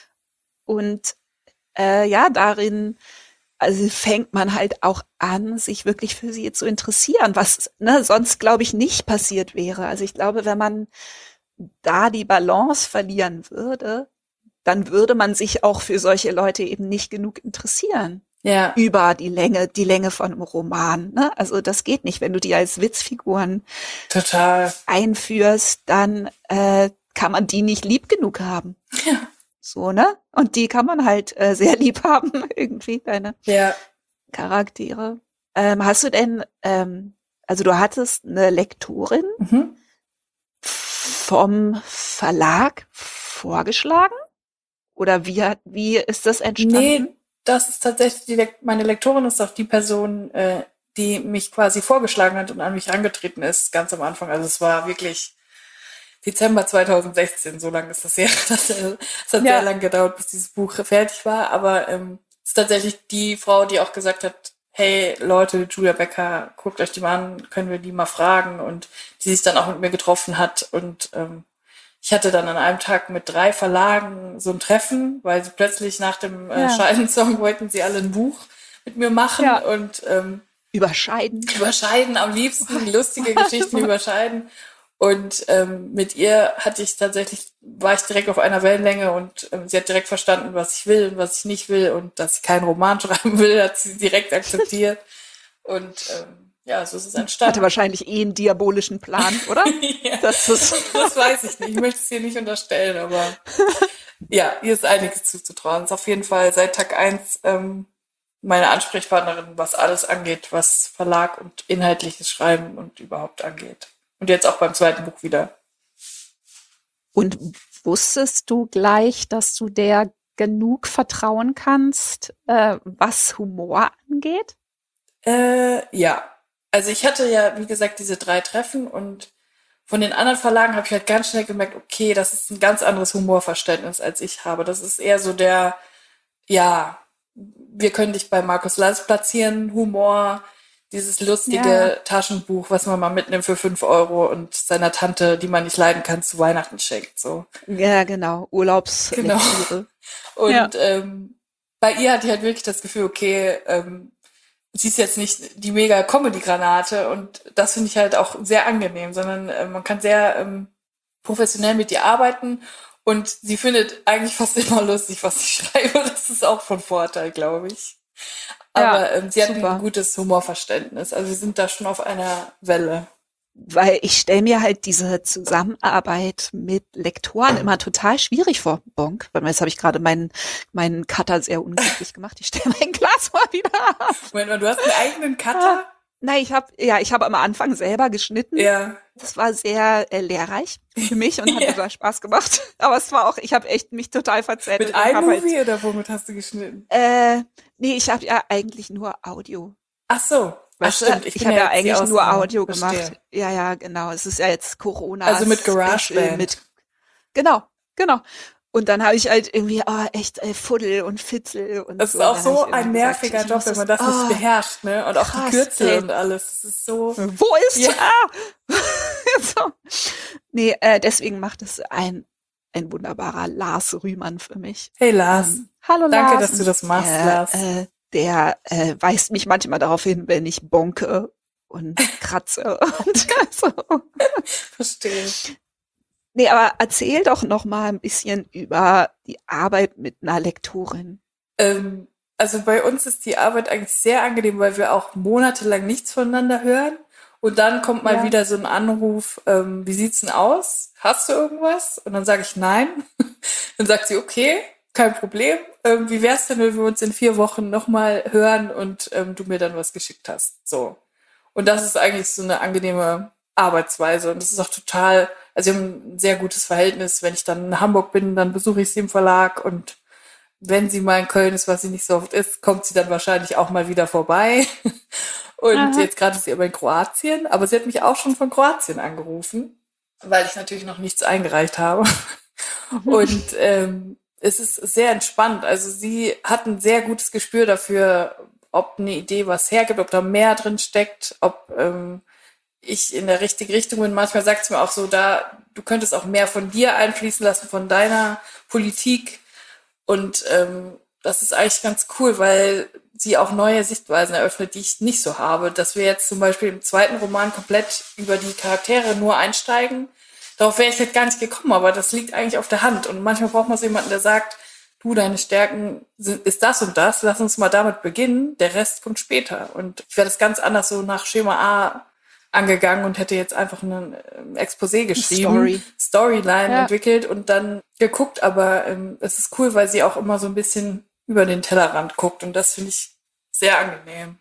und äh, ja, darin also fängt man halt auch an, sich wirklich für sie zu interessieren, was ne, sonst glaube ich nicht passiert wäre. Also ich glaube, wenn man da die Balance verlieren würde, dann würde man sich auch für solche Leute eben nicht genug interessieren. ja, Über die Länge, die Länge von einem Roman. Ne? Also das geht nicht. Wenn du die als Witzfiguren total. einführst, dann äh, kann man die nicht lieb genug haben. Ja. So, ne? Und die kann man halt äh, sehr lieb haben, irgendwie, deine Ja. Charaktere. Ähm, hast du denn, ähm, also du hattest eine Lektorin Mhm. vom Verlag vorgeschlagen? Oder wie hat, wie ist das entstanden? Nee, das ist tatsächlich, die Lek- meine Lektorin ist auch die Person, äh, die mich quasi vorgeschlagen hat und an mich herangetreten ist, ganz am Anfang. Also es war wirklich Dezember zweitausendsechzehn, so lange ist das her. Das, äh, es hat Ja. sehr lange gedauert, bis dieses Buch fertig war, aber ähm, es ist tatsächlich die Frau, die auch gesagt hat, hey Leute, Julia Becker, guckt euch die mal an, können wir die mal fragen und die sich dann auch mit mir getroffen hat und ähm, ich hatte dann an einem Tag mit drei Verlagen so ein Treffen, weil sie plötzlich nach dem äh, Ja. Scheidensong wollten sie alle ein Buch mit mir machen Ja. und ähm, Überscheiden. überscheiden am liebsten, lustige Geschichten überscheiden. Und ähm, mit ihr hatte ich tatsächlich, war ich direkt auf einer Wellenlänge und ähm, sie hat direkt verstanden, was ich will und was ich nicht will und dass ich keinen Roman schreiben will, hat sie direkt akzeptiert. Und ähm, ja, so ist es Hatte entstanden. wahrscheinlich eh einen diabolischen Plan, oder? Ja, Das ist das weiß ich nicht. Ich möchte es hier nicht unterstellen, aber ja, hier ist einiges zuzutrauen. Es ist auf jeden Fall seit Tag eins ähm, meine Ansprechpartnerin, was alles angeht, was Verlag und inhaltliches Schreiben und überhaupt angeht. Und jetzt auch beim zweiten Buch wieder. Und wusstest du gleich, dass du der genug vertrauen kannst, äh, was Humor angeht? Äh, ja. Also ich hatte ja, wie gesagt, diese drei Treffen und von den anderen Verlagen habe ich halt ganz schnell gemerkt, okay, das ist ein ganz anderes Humorverständnis, als ich habe. Das ist eher so der, ja, wir können dich bei Markus Lanz platzieren, Humor, dieses lustige Ja. Taschenbuch, was man mal mitnimmt für fünf Euro und seiner Tante, die man nicht leiden kann, zu Weihnachten schenkt. So. Ja, genau. Urlaubslektüre. Und Ja. ähm, bei ihr hatte ich halt wirklich das Gefühl, okay, ähm, sie ist jetzt nicht die mega Comedy-Granate und das finde ich halt auch sehr angenehm, sondern äh, man kann sehr ähm, professionell mit ihr arbeiten und sie findet eigentlich fast immer lustig, was ich schreibe. Das ist auch von Vorteil, glaube ich. Aber Ja, ähm, sie hat super. ein gutes Humorverständnis. Also wir sind da schon auf einer Welle. Weil ich stelle mir halt diese Zusammenarbeit mit Lektoren immer total schwierig vor. Bonk. Warte mal, jetzt habe ich gerade meinen meinen Cutter sehr unglücklich gemacht. Ich stelle mein Glas mal wieder ab. Moment mal, du hast einen eigenen Cutter? Nein, ich habe ja, ich habe am Anfang selber geschnitten. Ja. Das war sehr äh, lehrreich für mich und hat Ja. total Spaß gemacht. Aber es war auch, ich habe echt mich total Mit verzettelt und habe halt, iMovie oder womit hast du geschnitten? äh, nee, ich habe ja eigentlich nur Audio. Ach so. Ach Weißt du, stimmt, ich ich bin ja habe ja jetzt die eigentlich nur Ausnahme. Audio Verstehe. gemacht. Ja, ja, genau. Es ist ja jetzt Also mit Corona-Special GarageBand. mit, genau, genau. Und dann habe ich halt irgendwie, oh, echt äh, Fuddel und Fitzel und Das ist so. Und auch dann habe ich so irgendwie ein gesagt, nerviger ich Job, muss wenn das, man das nicht oh, beherrscht, ne? Und auch die krass, Kürzel ey. und alles. Das ist so. Wo Ja. ist, ah! So. Nee, äh, deswegen macht es ein, ein wunderbarer Lars Rühmann für mich. Hey Lars. Ähm, hallo Danke, Lars. dass du Und das machst, der, Lars. äh, der äh, weist mich manchmal darauf hin, wenn ich bonke und kratze. Und so. Verstehe. Nee, aber erzähl doch noch mal ein bisschen über die Arbeit mit einer Lektorin. Ähm, also bei uns ist die Arbeit eigentlich sehr angenehm, weil wir auch monatelang nichts voneinander hören. Und dann kommt mal Ja. wieder so ein Anruf, ähm, wie sieht's denn aus? Hast du irgendwas? Und dann sage ich nein. Dann sagt sie, okay, kein Problem. Ähm, wie wär's denn, wenn wir uns in vier Wochen nochmal hören und ähm, du mir dann was geschickt hast? So. Und das ist eigentlich so eine angenehme Arbeitsweise. Und das ist auch total, also wir haben ein sehr gutes Verhältnis. Wenn ich dann in Hamburg bin, dann besuche ich sie im Verlag und wenn sie mal in Köln ist, was sie nicht so oft ist, kommt sie dann wahrscheinlich auch mal wieder vorbei. Und Aha. jetzt gerade ist sie aber in Kroatien, aber sie hat mich auch schon von Kroatien angerufen, weil ich natürlich noch nichts eingereicht habe. Mhm. Und ähm, es ist sehr entspannt. Also sie hat ein sehr gutes Gespür dafür, ob eine Idee was hergibt, ob da mehr drin steckt, ob ähm, ich in der richtigen Richtung bin. Manchmal sagt sie mir auch so, da du könntest auch mehr von dir einfließen lassen, von deiner Politik. Und ähm, das ist eigentlich ganz cool, weil sie auch neue Sichtweisen eröffnet, die ich nicht so habe. Dass wir jetzt zum Beispiel im zweiten Roman komplett über die Charaktere nur einsteigen. Darauf wäre ich jetzt gar nicht gekommen, aber das liegt eigentlich auf der Hand. Und manchmal braucht man so jemanden, der sagt, du, deine Stärken sind, ist das und das, lass uns mal damit beginnen, der Rest kommt später. Und ich wäre das ganz anders so nach Schema A angegangen und hätte jetzt einfach ein Exposé geschrieben, Story. Storyline Ja. entwickelt und dann geguckt. Aber ähm, es ist cool, weil sie auch immer so ein bisschen über den Tellerrand guckt und das finde ich sehr angenehm.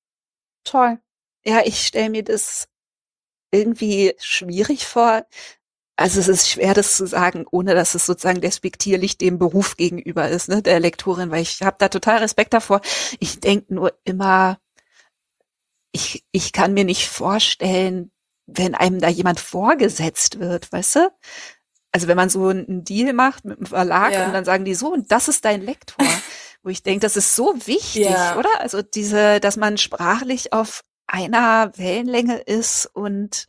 Toll. Ja, ich stelle mir das irgendwie schwierig vor. Also es ist schwer, das zu sagen, ohne dass es sozusagen despektierlich dem Beruf gegenüber ist, ne, der Lektorin, weil ich habe da total Respekt davor. Ich denke nur immer, ich, ich kann mir nicht vorstellen, wenn einem da jemand vorgesetzt wird, weißt du? Also wenn man so einen Deal macht mit dem Verlag und Ja, dann sagen die so, und das ist dein Lektor, wo ich denke, das ist so wichtig, ja. oder? Also diese, dass man sprachlich auf einer Wellenlänge ist und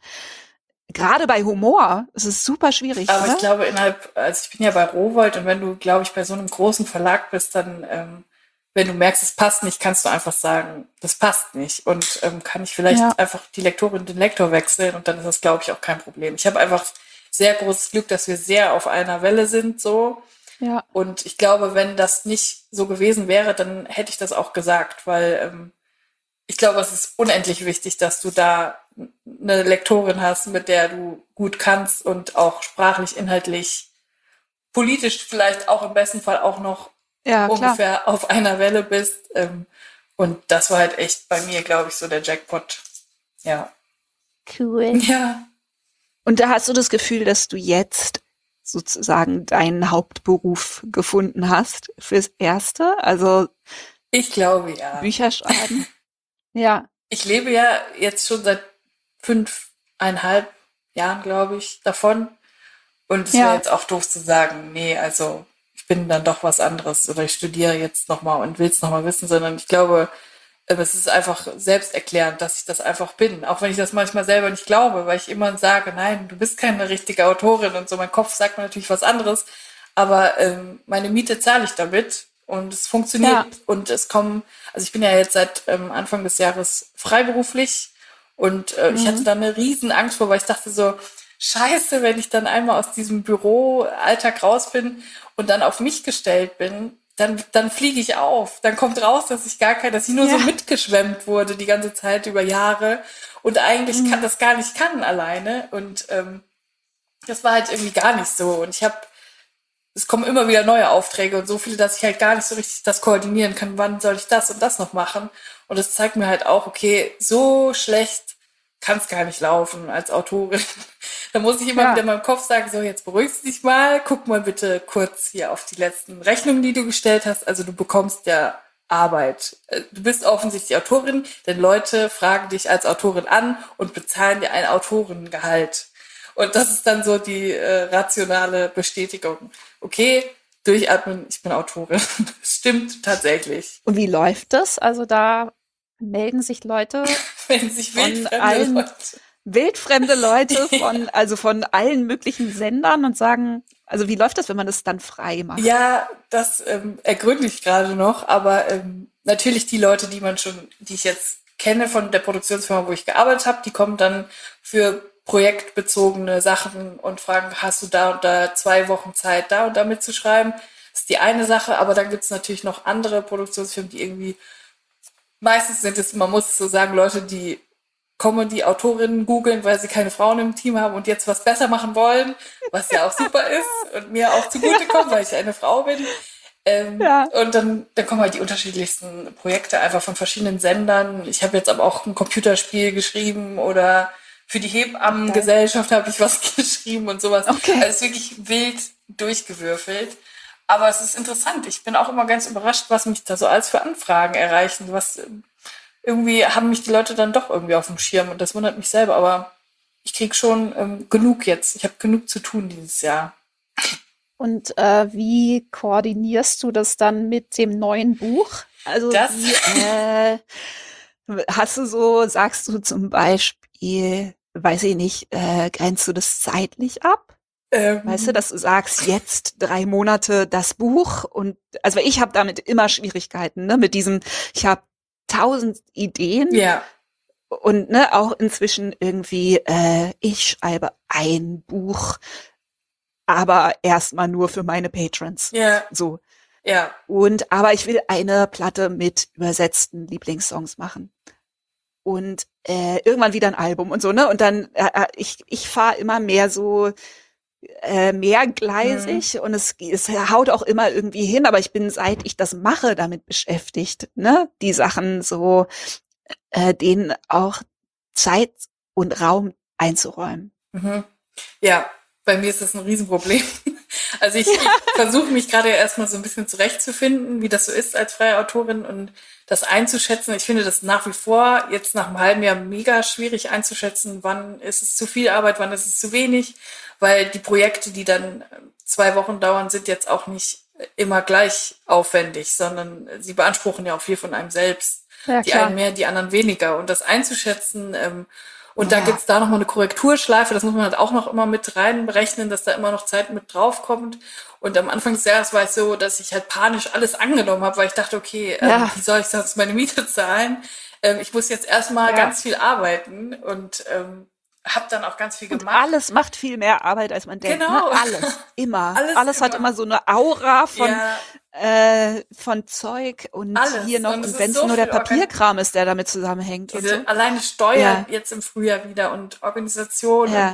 gerade bei Humor ist es super schwierig, Aber ich oder? glaube, innerhalb, also ich bin ja bei Rowohlt und wenn du, glaube ich, bei so einem großen Verlag bist, dann, ähm, wenn du merkst, es passt nicht, kannst du einfach sagen, das passt nicht. Und ähm, kann ich Ja, vielleicht einfach die Lektorin, den Lektor wechseln und dann ist das, glaube ich, auch kein Problem. Ich habe einfach sehr großes Glück, dass wir sehr auf einer Welle sind, so. ja, Und ich glaube, wenn das nicht so gewesen wäre, dann hätte ich das auch gesagt, weil ähm, ich glaube, es ist unendlich wichtig, dass du da eine Lektorin hast, mit der du gut kannst und auch sprachlich, inhaltlich, politisch vielleicht auch im besten Fall auch noch ja, klar. ungefähr auf einer Welle bist. Ähm, und das war halt echt bei mir, glaube ich, so der Jackpot. Ja. Cool. Ja. Und da hast du das Gefühl, dass du jetzt sozusagen deinen Hauptberuf gefunden hast fürs Erste, also Ich glaube ja. Bücher schreiben? Ja, Ich lebe ja jetzt schon seit fünfeinhalb Jahren, glaube ich, davon. Und es wäre ja, jetzt auch doof zu sagen, nee, also ich bin dann doch was anderes oder ich studiere jetzt nochmal und will es nochmal wissen, sondern ich glaube, äh, es ist einfach selbsterklärend, dass ich das einfach bin. Auch wenn ich das manchmal selber nicht glaube, weil ich immer sage, nein, du bist keine richtige Autorin und so. Mein Kopf sagt mir natürlich was anderes, aber ähm, meine Miete zahle ich damit und es funktioniert ja. und es kommen, also ich bin ja jetzt seit ähm, Anfang des Jahres freiberuflich und äh, ich hatte Mhm. da eine riesen Angst vor, weil ich dachte so, Scheiße, wenn ich dann einmal aus diesem Büroalltag raus bin und dann auf mich gestellt bin, dann, dann fliege ich auf. Dann kommt raus, dass ich gar kein, dass ich nur so Ja. mitgeschwemmt wurde die ganze Zeit über Jahre und eigentlich kann Mhm. das gar nicht kann alleine. Und ähm, das war halt irgendwie gar nicht so. Und ich habe es kommen immer wieder neue Aufträge und so viele, dass ich halt gar nicht so richtig das koordinieren kann, wann soll ich das und das noch machen. Und das zeigt mir halt auch, okay, so schlecht kann es gar nicht laufen als Autorin. Da muss ich immer Ja. wieder in meinem Kopf sagen, so jetzt beruhigst du dich mal, guck mal bitte kurz hier auf die letzten Rechnungen, die du gestellt hast. Also du bekommst ja Arbeit. Du bist offensichtlich Autorin, denn Leute fragen dich als Autorin an und bezahlen dir ein Autorengehalt. Und das ist dann so die äh, rationale Bestätigung. Okay, durchatmen, ich bin Autorin. Das stimmt tatsächlich. Und wie läuft das? Also da melden sich Leute, Wenn sich von wildfremde allen Leute... wildfremde Leute von, also von allen möglichen Sendern und sagen, also wie läuft das, wenn man das dann frei macht? Ja, das ähm, ergründe ich gerade noch, aber ähm, natürlich die Leute, die man schon, die ich jetzt kenne von der Produktionsfirma, wo ich gearbeitet habe, die kommen dann für projektbezogene Sachen und fragen, hast du da und da zwei Wochen Zeit, da und da mitzuschreiben? Das ist die eine Sache, aber dann gibt es natürlich noch andere Produktionsfirmen, die irgendwie, meistens sind es, man muss es so sagen, Leute, die Comedy-Autorinnen googeln, weil sie keine Frauen im Team haben und jetzt was besser machen wollen, was ja auch super ist und mir auch zugutekommt, weil ich eine Frau bin. Ähm, Ja. Und dann, dann kommen halt die unterschiedlichsten Projekte einfach von verschiedenen Sendern. Ich habe jetzt aber auch ein Computerspiel geschrieben oder für die Hebammengesellschaft habe ich was geschrieben und sowas. Okay. Also es ist wirklich wild durchgewürfelt. Aber es ist interessant. Ich bin auch immer ganz überrascht, was mich da so alles für Anfragen erreichen. Was irgendwie haben mich die Leute dann doch irgendwie auf dem Schirm und das wundert mich selber. Aber ich krieg schon ähm, genug jetzt. Ich habe genug zu tun dieses Jahr. Und äh, wie koordinierst du das dann mit dem neuen Buch? Also Das- wie, äh, hast du so, sagst du zum Beispiel, weiß ich nicht, äh, grenzt du das zeitlich ab? Ähm, Weißt du, dass du sagst, jetzt drei Monate das Buch und also ich habe damit immer Schwierigkeiten, ne? Mit diesem, ich habe tausend Ideen Ja, und ne, auch inzwischen irgendwie, äh, ich schreibe ein Buch, aber erstmal nur für meine Patrons. ja, So. ja. Und aber ich will eine Platte mit übersetzten Lieblingssongs machen. Und äh, irgendwann wieder ein Album und so, ne? Und dann, äh, ich, ich fahre immer mehr so äh, mehrgleisig und es, es haut auch immer irgendwie hin, aber ich bin, seit ich das mache, damit beschäftigt, ne? Die Sachen so, äh, denen auch Zeit und Raum einzuräumen. Mhm. Ja, bei mir ist das ein Riesenproblem. Also ich, ich versuche mich gerade erstmal so ein bisschen zurechtzufinden, wie das so ist als freie Autorin und das einzuschätzen. Ich finde das nach wie vor jetzt nach einem halben Jahr mega schwierig einzuschätzen, wann ist es zu viel Arbeit, wann ist es zu wenig, weil die Projekte, die dann zwei Wochen dauern, sind jetzt auch nicht immer gleich aufwendig, sondern sie beanspruchen ja auch viel von einem selbst. Ja, Die klar. einen mehr, die anderen weniger. Und das einzuschätzen, ähm, und da Ja. gibt's da nochmal eine Korrekturschleife, das muss man halt auch noch immer mit reinberechnen, dass da immer noch Zeit mit draufkommt. Und am Anfang des Jahres war es so, dass ich halt panisch alles angenommen habe, weil ich dachte, okay, ähm, Ja. wie soll ich sonst meine Miete zahlen? Ähm, ich muss jetzt erstmal Ja. ganz viel arbeiten und ähm, habe dann auch ganz viel Und gemacht. alles macht viel mehr Arbeit, als man denkt. Genau. Ne? Alles, immer. Alles Alles, hat immer. immer so eine Aura von, Ja. äh, von Zeug und Alles. hier noch, Und es und ist wenn es so nur der viel Organ- Papierkram ist, der damit zusammenhängt und Diese so. alleine Steuer Ja. jetzt im Frühjahr wieder und Organisation. Ja. Und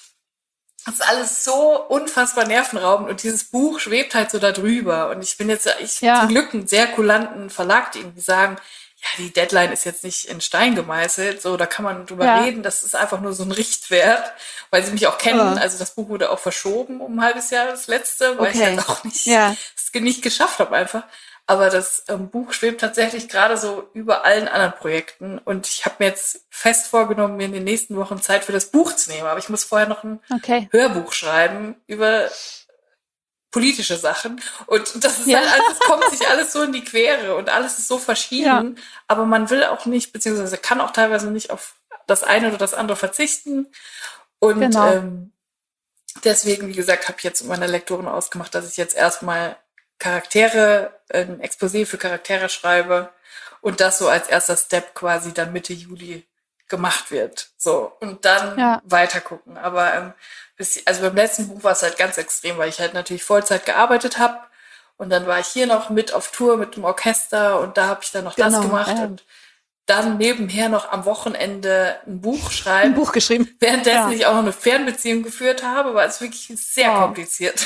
das ist alles so unfassbar nervenraubend und dieses Buch schwebt halt so da drüber. Und ich bin jetzt, ich Ja. zum Glück einen sehr kulanten Verlag, die irgendwie sagen, ja, die Deadline ist jetzt nicht in Stein gemeißelt, so, da kann man drüber Ja. reden, das ist einfach nur so ein Richtwert, weil sie mich auch kennen. Ja. Also das Buch wurde auch verschoben um ein halbes Jahr, das letzte, weil ich Okay. halt auch nicht, Ja. es nicht geschafft habe einfach. Aber das ähm, Buch schwebt tatsächlich gerade so über allen anderen Projekten. Und ich habe mir jetzt fest vorgenommen, mir in den nächsten Wochen Zeit für das Buch zu nehmen. Aber ich muss vorher noch ein Okay. Hörbuch schreiben über politische Sachen. Und das ist Ja. halt alles, es kommt sich alles so in die Quere und alles ist so verschieden. Aber man will auch nicht, beziehungsweise kann auch teilweise nicht auf das eine oder das andere verzichten. Und Genau. ähm, deswegen, wie gesagt, habe ich jetzt mit meiner Lektorin ausgemacht, dass ich jetzt erstmal Charaktere, ein Exposé für Charaktere schreibe und das so als erster Step quasi dann Mitte Juli gemacht wird. So. Und dann Ja. weiter gucken. Aber ähm, bis, also beim letzten Buch war es halt ganz extrem, weil ich halt natürlich Vollzeit gearbeitet habe. Und dann war ich hier noch mit auf Tour mit dem Orchester und da habe ich dann noch Genau, das gemacht ja. und dann nebenher noch am Wochenende ein Buch schreiben. Ein Buch geschrieben. Währenddessen Ja. ich auch noch eine Fernbeziehung geführt habe, war es wirklich sehr Wow. kompliziert.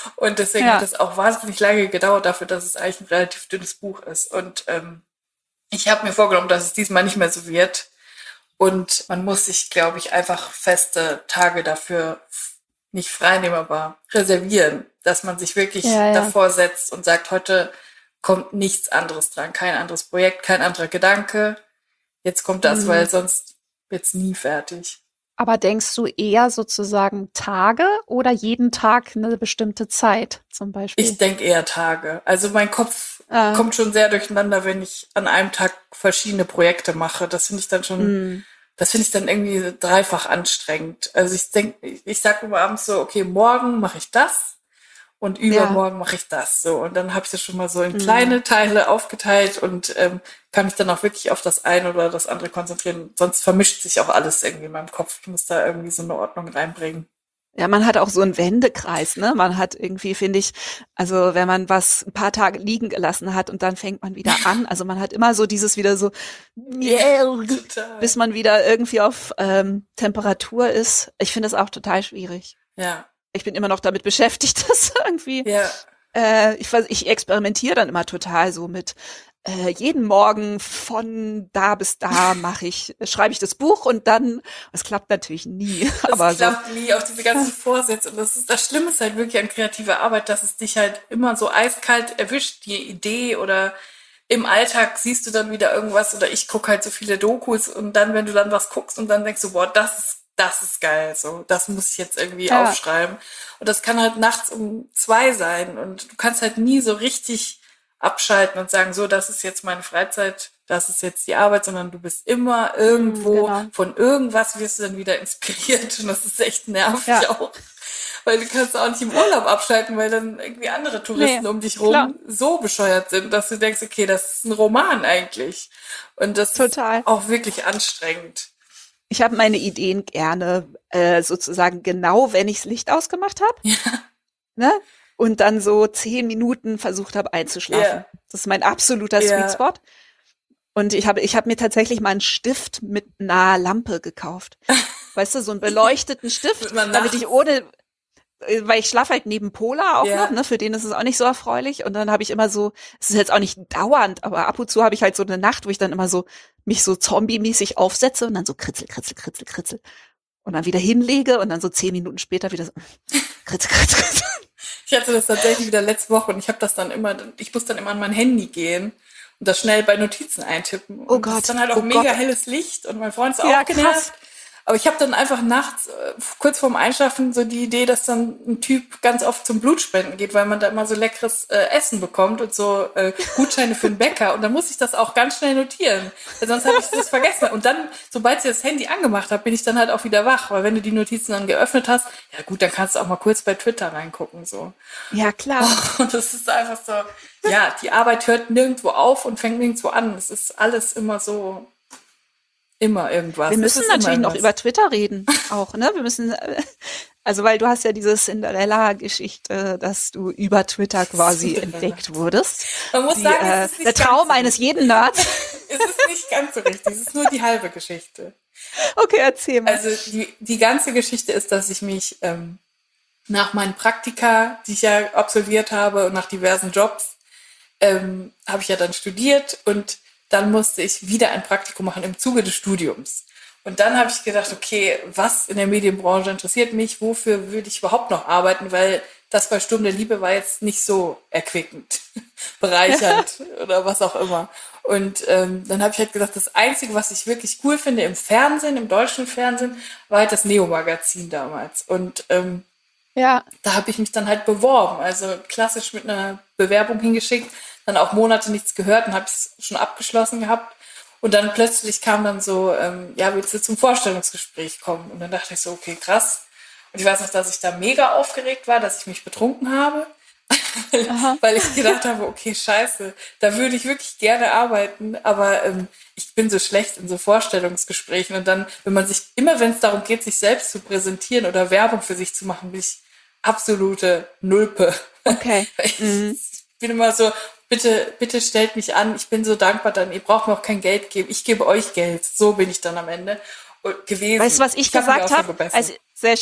Und deswegen Ja. hat es auch wahnsinnig lange gedauert dafür, dass es eigentlich ein relativ dünnes Buch ist. Und ähm, ich habe mir vorgenommen, dass es diesmal nicht mehr so wird. Und man muss sich, glaube ich, einfach feste Tage dafür nicht freinehmen, aber reservieren, dass man sich wirklich Ja, ja. davor setzt und sagt, heute kommt nichts anderes dran, kein anderes Projekt, kein anderer Gedanke. Jetzt kommt das, Mhm. weil sonst wird's nie fertig. Aber denkst du eher sozusagen Tage oder jeden Tag eine bestimmte Zeit zum Beispiel? Ich denke eher Tage. Also mein Kopf Ah. kommt schon sehr durcheinander, wenn ich an einem Tag verschiedene Projekte mache. Das finde ich dann schon, Mhm. das finde ich dann irgendwie dreifach anstrengend. Also ich denke, ich sage immer abends so, okay, morgen mache ich das und übermorgen mache ich das. So, und dann habe ich das schon mal so in kleine Teile aufgeteilt und ähm, kann mich dann auch wirklich auf das eine oder das andere konzentrieren. Sonst vermischt sich auch alles irgendwie in meinem Kopf. Ich muss da irgendwie so eine Ordnung reinbringen. Ja, man hat auch so einen Wendekreis, ne? Man hat irgendwie, finde ich, also wenn man was ein paar Tage liegen gelassen hat und dann fängt man wieder an. Also man hat immer so dieses wieder so, Total. bis man wieder irgendwie auf ähm, Temperatur ist. Ich finde das auch total schwierig. Ja, Ich bin immer noch damit beschäftigt, das irgendwie. ja. Äh, ich, vers- ich experimentiere dann immer total so mit äh, jeden Morgen von da bis da mache ich, schreibe ich das Buch und dann, es klappt natürlich nie, Das aber so. klappt nie auf diese ganzen Vorsätze. Und das ist das Schlimme ist halt wirklich an kreativer Arbeit, dass es dich halt immer so eiskalt erwischt, die Idee oder im Alltag siehst du dann wieder irgendwas oder ich gucke halt so viele Dokus und dann, wenn du dann was guckst und dann denkst du, boah, das ist, das ist geil, so, das muss ich jetzt irgendwie Ja. aufschreiben. Und das kann halt nachts um zwei sein und du kannst halt nie so richtig abschalten und sagen, so, das ist jetzt meine Freizeit, das ist jetzt die Arbeit, sondern du bist immer irgendwo, genau. von irgendwas wirst du dann wieder inspiriert und das ist echt nervig Ja. auch. Weil du kannst auch nicht im Urlaub abschalten, weil dann irgendwie andere Touristen Nee, um dich rum klar. so bescheuert sind, dass du denkst, okay, das ist ein Roman eigentlich. Und das Total. ist auch wirklich anstrengend. Ich habe meine Ideen gerne äh, sozusagen genau, wenn ich das Licht ausgemacht habe, Ja. ne? Und dann so zehn Minuten versucht habe einzuschlafen. Ja. Das ist mein absoluter Ja. Sweet Spot. Und ich habe ich habe mir tatsächlich mal einen Stift mit einer Lampe gekauft. Weißt du, so einen beleuchteten Stift, Damit man damit ich nachts- ohne, äh, weil ich schlafe halt neben Polar auch Ja. noch, ne? Für den ist es auch nicht so erfreulich. Und dann habe ich immer so, es ist jetzt auch nicht dauernd, aber ab und zu habe ich halt so eine Nacht, wo ich dann immer so mich so zombie-mäßig aufsetze und dann so kritzel, kritzel, kritzel, kritzel. Und dann wieder hinlege und dann so zehn Minuten später wieder so kritzel, kritzel, kritzel. Ich hatte das tatsächlich wieder letzte Woche und ich habe das dann immer, ich muss dann immer an mein Handy gehen und das schnell bei Notizen eintippen. Oh Und das Gott, ist dann halt auch oh mega Gott. helles Licht und mein Freund ist Ja, auch genervt. krass. Aber ich habe dann einfach nachts, äh, kurz vorm Einschlafen, so die Idee, dass dann ein Typ ganz oft zum Blutspenden geht, weil man da immer so leckeres äh, Essen bekommt und so äh, Gutscheine für den Bäcker. Und dann muss ich das auch ganz schnell notieren, weil sonst habe ich das vergessen. Und dann, sobald ich das Handy angemacht habe, bin ich dann halt auch wieder wach. Weil wenn du die Notizen dann geöffnet hast, ja gut, dann kannst du auch mal kurz bei Twitter reingucken. So. Ja, klar. Und das ist einfach so, ja, die Arbeit hört nirgendwo auf und fängt nirgendwo an. Es ist alles immer so, immer irgendwas. Wir Es müssen ist immer natürlich noch irgendwas. über Twitter reden, auch, ne? Wir müssen, äh, also weil du hast ja diese Cinderella-Geschichte, dass du über Twitter quasi Cinderella. entdeckt wurdest. Man muss Die, sagen, äh, es ist nicht der ganz Traum so eines jeden Nerds. Es ist nicht ganz so richtig. Es ist nur die halbe Geschichte. Okay, erzähl mal. Also die, die ganze Geschichte ist, dass ich mich ähm, nach meinen Praktika, die ich ja absolviert habe und nach diversen Jobs, ähm, habe ich ja dann studiert und dann musste ich wieder ein Praktikum machen im Zuge des Studiums. Und dann habe ich gedacht, okay, was in der Medienbranche interessiert mich? Wofür würde ich überhaupt noch arbeiten? Weil das bei Sturm der Liebe war jetzt nicht so erquickend, bereichernd oder was auch immer. Und ähm, dann habe ich halt gesagt, das Einzige, was ich wirklich cool finde im Fernsehen, im deutschen Fernsehen, war halt das Neo-Magazin damals. Und ähm, Ja, da habe ich mich dann halt beworben. Also klassisch mit einer Bewerbung hingeschickt, dann auch Monate nichts gehört und habe es schon abgeschlossen gehabt. Und dann plötzlich kam dann so, ähm, ja, willst du zum Vorstellungsgespräch kommen? Und dann dachte ich so, okay, krass. Und ich weiß noch, dass ich da mega aufgeregt war, dass ich mich betrunken habe, weil, weil ich gedacht habe, okay, scheiße, da würde ich wirklich gerne arbeiten, aber ähm, ich bin so schlecht in so Vorstellungsgesprächen. Und dann, wenn man sich, immer wenn es darum geht, sich selbst zu präsentieren oder Werbung für sich zu machen, bin ich absolute Nulpe. okay. Ich bin immer so, bitte, bitte stellt mich an, ich bin so dankbar, dann ihr braucht mir auch kein Geld geben, ich gebe euch Geld. So bin ich dann am Ende und gewesen. Weißt du, was ich, hab mich auch gesagt schon habe? gebessert. Also, sehr schön.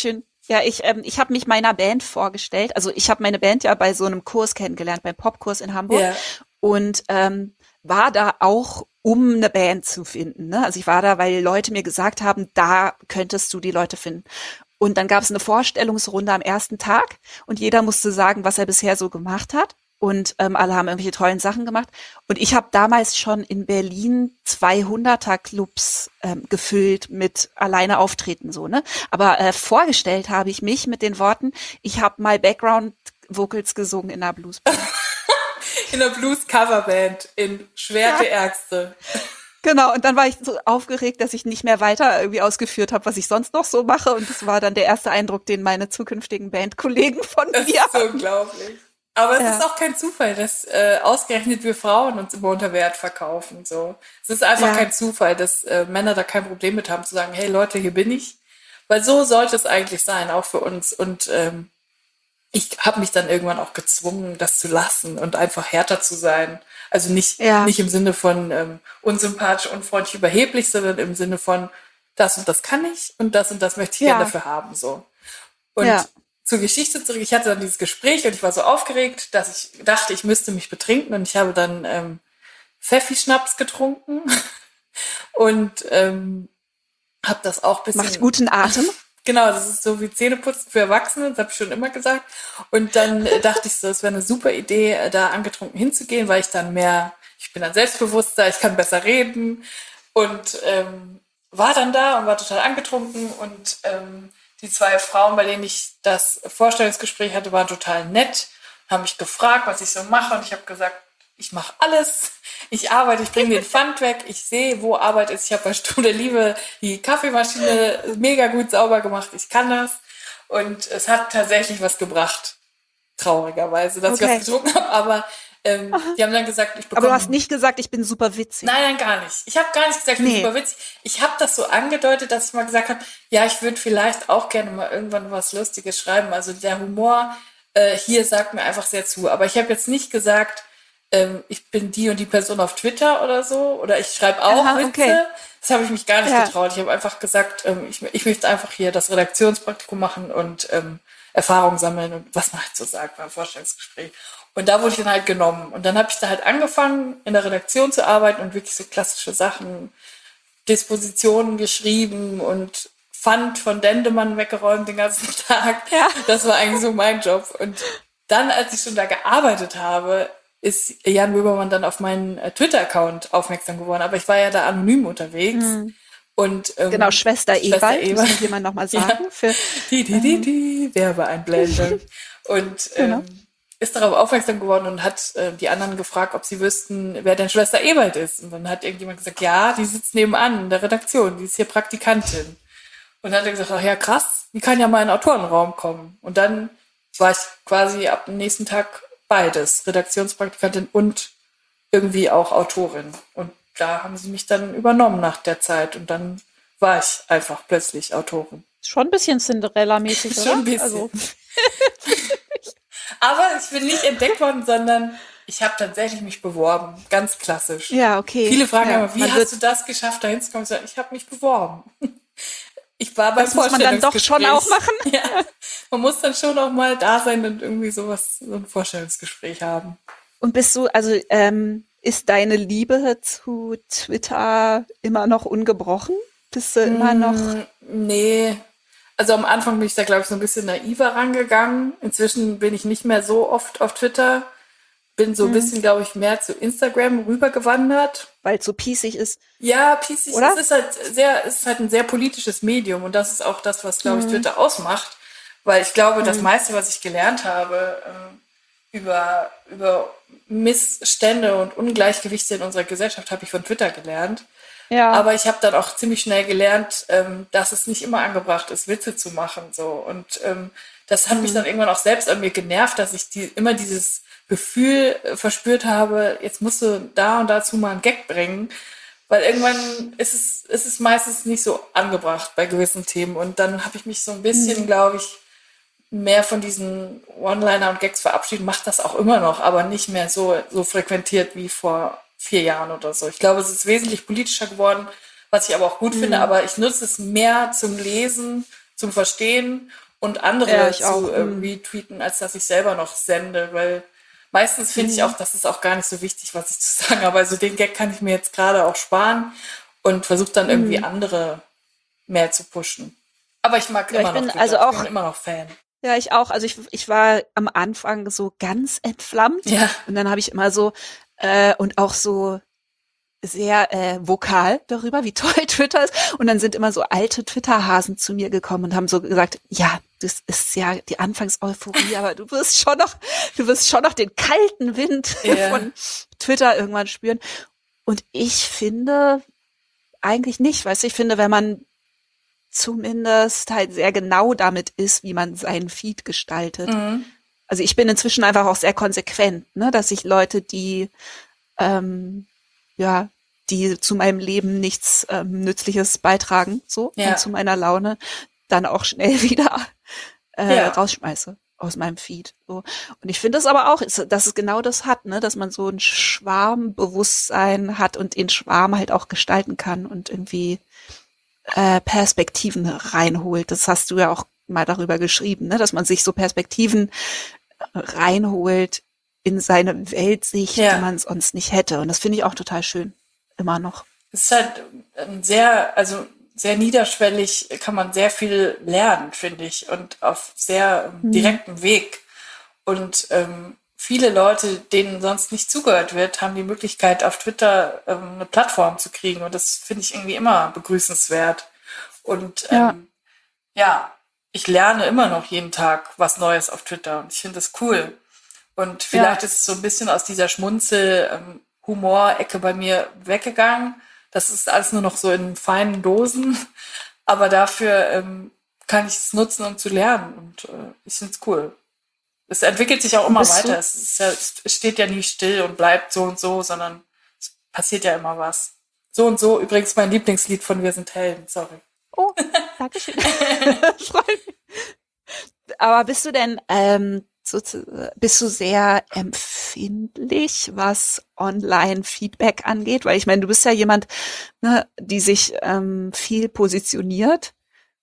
Ja, ich, ähm, ich habe mich meiner Band vorgestellt. Also ich habe meine Band ja bei so einem Kurs kennengelernt, beim Popkurs in Hamburg. Ja. Und ähm, war da auch, um eine Band zu finden. Ne? Also ich war da, weil Leute mir gesagt haben, da könntest du die Leute finden. Und dann gab es eine Vorstellungsrunde am ersten Tag und jeder musste sagen, was er bisher so gemacht hat. Und ähm, alle haben irgendwelche tollen Sachen gemacht. Und ich habe damals schon in Berlin zweihunderter-Clubs ähm, gefüllt mit alleine auftreten, so, ne? Aber äh, vorgestellt habe ich mich mit den Worten, ich habe mal Background-Vocals gesungen in einer Bluesband. In der Blues-Coverband in Schwerte Ja. Ärzte. Genau, und dann war ich so aufgeregt, dass ich nicht mehr weiter irgendwie ausgeführt habe, was ich sonst noch so mache. Und das war dann der erste Eindruck, den meine zukünftigen Bandkollegen von Das mir ist so hatten. unglaublich. Aber es Ja. ist auch kein Zufall, dass äh, ausgerechnet wir Frauen uns immer unter Wert verkaufen. So, es ist einfach Ja. kein Zufall, dass äh, Männer da kein Problem mit haben zu sagen, hey Leute, hier bin ich. Weil so sollte es eigentlich sein, auch für uns. Und ähm, ich habe mich dann irgendwann auch gezwungen, das zu lassen und einfach härter zu sein. Also nicht, Ja. nicht im Sinne von ähm, unsympathisch, unfreundlich, überheblich, sondern im Sinne von das und das kann ich und das und das möchte ich Ja. gerne dafür haben. So. Und Ja. zur Geschichte zurück, ich hatte dann dieses Gespräch und ich war so aufgeregt, dass ich dachte, ich müsste mich betrinken und ich habe dann ähm, Pfeffi-Schnaps getrunken und ähm, habe das auch ein bisschen... Macht guten Atem. Genau, das ist so wie Zähneputzen für Erwachsene, das habe ich schon immer gesagt. Und dann äh, dachte ich so, es wäre eine super Idee, äh, da angetrunken hinzugehen, weil ich dann mehr, ich bin dann selbstbewusster, ich kann besser reden und ähm, war dann da und war total angetrunken und ähm, die zwei Frauen, bei denen ich das Vorstellungsgespräch hatte, waren total nett, haben mich gefragt, was ich so mache und ich habe gesagt, ich mache alles. Ich arbeite, ich bringe den Pfand weg, ich sehe, wo Arbeit ist. Ich habe bei Stunde Liebe die Kaffeemaschine mega gut sauber gemacht. Ich kann das. Und es hat tatsächlich was gebracht. Traurigerweise, dass Okay. ich was getrunken habe. Aber ähm, die haben dann gesagt, ich bekomme... Aber du hast nicht gesagt, ich bin super witzig. Nein, nein, gar nicht. Ich habe gar nicht gesagt, ich bin Nee. super witzig. Ich habe das so angedeutet, dass ich mal gesagt habe, ja, ich würde vielleicht auch gerne mal irgendwann was Lustiges schreiben. Also der Humor äh, hier sagt mir einfach sehr zu. Aber ich habe jetzt nicht gesagt, ähm, ich bin die und die Person auf Twitter oder so. Oder ich schreibe auch Aha, Witze. okay. Das habe ich mich gar nicht Ja. getraut. Ich habe einfach gesagt, ähm, ich, ich möchte einfach hier das Redaktionspraktikum machen und ähm, Erfahrung sammeln und was man halt so sagt beim Vorstellungsgespräch. Und da wurde ich dann halt genommen. Und dann habe ich da halt angefangen, in der Redaktion zu arbeiten und wirklich so klassische Sachen, Dispositionen geschrieben und Pfand von Dendemann weggeräumt den ganzen Tag. Ja. Das war eigentlich so mein Job. Und dann, als ich schon da gearbeitet habe, ist Jan Böhmermann dann auf meinen äh, Twitter-Account aufmerksam geworden. Aber ich war ja da anonym unterwegs. Und, ähm, Genau, Schwester, Schwester Ewald, Ewald. muss jemand nochmal Ja. sagen. Für, Die, die, die, die, Werbeeinblendung. Und Genau. ähm, ist darauf aufmerksam geworden und hat äh, die anderen gefragt, ob sie wüssten, wer denn Schwester Ewald ist. Und dann hat irgendjemand gesagt, ja, die sitzt nebenan in der Redaktion, die ist hier Praktikantin. Und dann hat er gesagt, ach ja, krass, die kann ja mal in den Autorenraum kommen. Und dann war ich quasi ab dem nächsten Tag beides, Redaktionspraktikantin und irgendwie auch Autorin. Und da haben sie mich dann übernommen nach der Zeit. Und dann war ich einfach plötzlich Autorin. schon ein bisschen Cinderella-mäßig, oder? Schon ein bisschen. Also, Aber ich bin nicht entdeckt worden, sondern ich habe tatsächlich mich beworben. Ganz klassisch. ja, okay. Viele fragen ja, immer, wie man hast wird, du das geschafft, da hinzukommen? Ich sage, ich habe mich beworben. Ich war beim Das muss man dann doch schon auch machen. Ja, man muss dann schon auch mal da sein und irgendwie sowas, so ein Vorstellungsgespräch haben. Und bist du, also ähm, ist deine Liebe zu Twitter immer noch ungebrochen? Bist du immer noch? Mm, Nee. Also am Anfang bin ich da, glaube ich, so ein bisschen naiver rangegangen. Inzwischen bin ich nicht mehr so oft auf Twitter. Bin so ein bisschen, glaube ich, mehr zu Instagram rübergewandert. Weil es so pießig ist. Ja, P C, Oder? es ist halt sehr, es ist halt ein sehr politisches Medium und das ist auch das, was, glaube ich, Twitter ausmacht. Weil ich glaube, das meiste, was ich gelernt habe ähm, über, über Missstände und Ungleichgewichte in unserer Gesellschaft, habe ich von Twitter gelernt. Ja. Aber ich habe dann auch ziemlich schnell gelernt, ähm, dass es nicht immer angebracht ist, Witze zu machen. So. Und ähm, das hat mich dann irgendwann auch selbst an mir genervt, dass ich die, immer dieses Gefühl äh, verspürt habe, jetzt musst du da und dazu mal einen Gag bringen. Weil irgendwann ist es, ist es meistens nicht so angebracht bei gewissen Themen. Und dann habe ich mich so ein bisschen, glaube ich, mehr von diesen One-Liner und Gags verabschiedet, macht das auch immer noch, aber nicht mehr so, so frequentiert wie vor vier Jahren oder so. Ich glaube, es ist wesentlich politischer geworden, was ich aber auch gut finde, aber ich nutze es mehr zum Lesen, zum Verstehen und andere Ja, ich zu auch. äh, Mm. retweeten, als dass ich selber noch sende, weil meistens finde ich auch, Mm. das ist auch gar nicht so wichtig, was ich zu sagen habe. Also den Gag kann ich mir jetzt gerade auch sparen und versuche dann irgendwie Mm. andere mehr zu pushen. Aber ich mag Ja, ich immer noch bin Twitter. also Ich bin auch, immer noch Fan. ja, ich auch. Also ich, ich war am Anfang so ganz entflammt Ja, und dann habe ich immer so, äh, und auch so sehr äh, vokal darüber, wie toll Twitter ist. Und dann sind immer so alte Twitter-Hasen zu mir gekommen und haben so gesagt, ja, das ist ja die Anfangseuphorie, aber du wirst schon noch, du wirst schon noch den kalten Wind ja. von Twitter irgendwann spüren. Und ich finde eigentlich nicht, weißt du, ich finde, wenn man zumindest halt sehr genau damit ist, wie man seinen Feed gestaltet. Mhm. Also ich bin inzwischen einfach auch sehr konsequent, ne, dass ich Leute, die ähm, ja, die zu meinem Leben nichts ähm, Nützliches beitragen, so, Ja. und zu meiner Laune, dann auch schnell wieder äh, Ja. rausschmeiße aus meinem Feed. So. Und ich finde es aber auch, ist- dass es genau das hat, ne, dass man so ein Schwarmbewusstsein hat und den Schwarm halt auch gestalten kann und irgendwie äh, Perspektiven reinholt. Das hast du ja auch mal darüber geschrieben, ne, dass man sich so Perspektiven reinholt in seine Weltsicht, Ja. die man sonst nicht hätte. Und das finde ich auch total schön. Immer noch. Es ist halt ein sehr, also sehr niederschwellig kann man sehr viel lernen, finde ich, und auf sehr ähm, Mhm. direktem Weg. Und ähm, viele Leute, denen sonst nicht zugehört wird, haben die Möglichkeit, auf Twitter ähm, eine Plattform zu kriegen. Und das finde ich irgendwie immer begrüßenswert. Und Ja. ähm, ja, ich lerne immer noch jeden Tag was Neues auf Twitter und ich finde das cool. Und vielleicht Ja. ist es so ein bisschen aus dieser Schmunzel-Humor-Ecke bei mir weggegangen. Das ist alles nur noch so in feinen Dosen. Aber dafür ähm, kann ich es nutzen, um zu lernen. Und äh, ich finde es cool. Es entwickelt sich auch immer Bist weiter. du, Es, ist ja, es steht ja nie still und bleibt so und so, sondern es passiert ja immer was. So und so, übrigens mein Lieblingslied von Wir sind Helden, sorry. oh, danke schön. Das freut mich. Aber bist du denn, ähm, so, zu- bist du sehr empfindlich, was Online-Feedback angeht? Weil ich meine, du bist ja jemand, ne, die sich ähm, viel positioniert.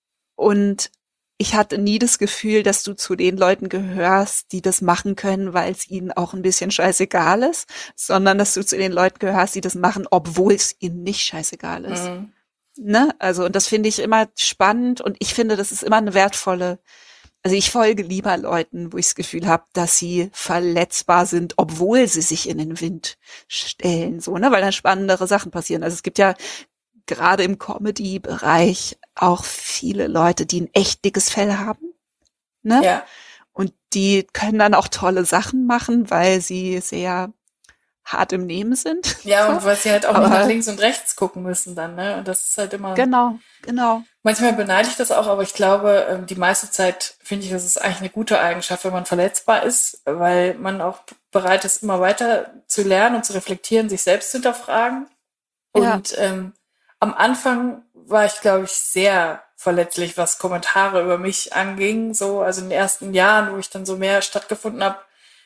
Und ich hatte nie das Gefühl, dass du zu den Leuten gehörst, die das machen können, weil es ihnen auch ein bisschen scheißegal ist, sondern dass du zu den Leuten gehörst, die das machen, obwohl es ihnen nicht scheißegal ist. Mhm. Ne? Also, und das finde ich immer spannend und ich finde, das ist immer eine wertvolle, also ich folge lieber Leuten, wo ich das Gefühl habe, dass sie verletzbar sind, obwohl sie sich in den Wind stellen, so, ne, weil dann spannendere Sachen passieren. Also es gibt ja gerade im Comedy-Bereich auch viele Leute, die ein echt dickes Fell haben, ne? Ja. Und die können dann auch tolle Sachen machen, weil sie sehr hart im Nehmen sind. Ja, So. und weil sie halt auch nicht nach Aber links und rechts gucken müssen dann, ne? Und das ist halt immer, genau, genau. manchmal beneide ich das auch, aber ich glaube, ähm, die meiste Zeit finde ich, das ist eigentlich eine gute Eigenschaft, wenn man verletzbar ist, weil man auch bereit ist, immer weiter zu lernen und zu reflektieren, sich selbst zu hinterfragen. Ja. Und ähm, am Anfang war ich, glaube ich, sehr verletzlich, was Kommentare über mich anging. So, also in den ersten Jahren, wo ich dann so mehr stattgefunden habe,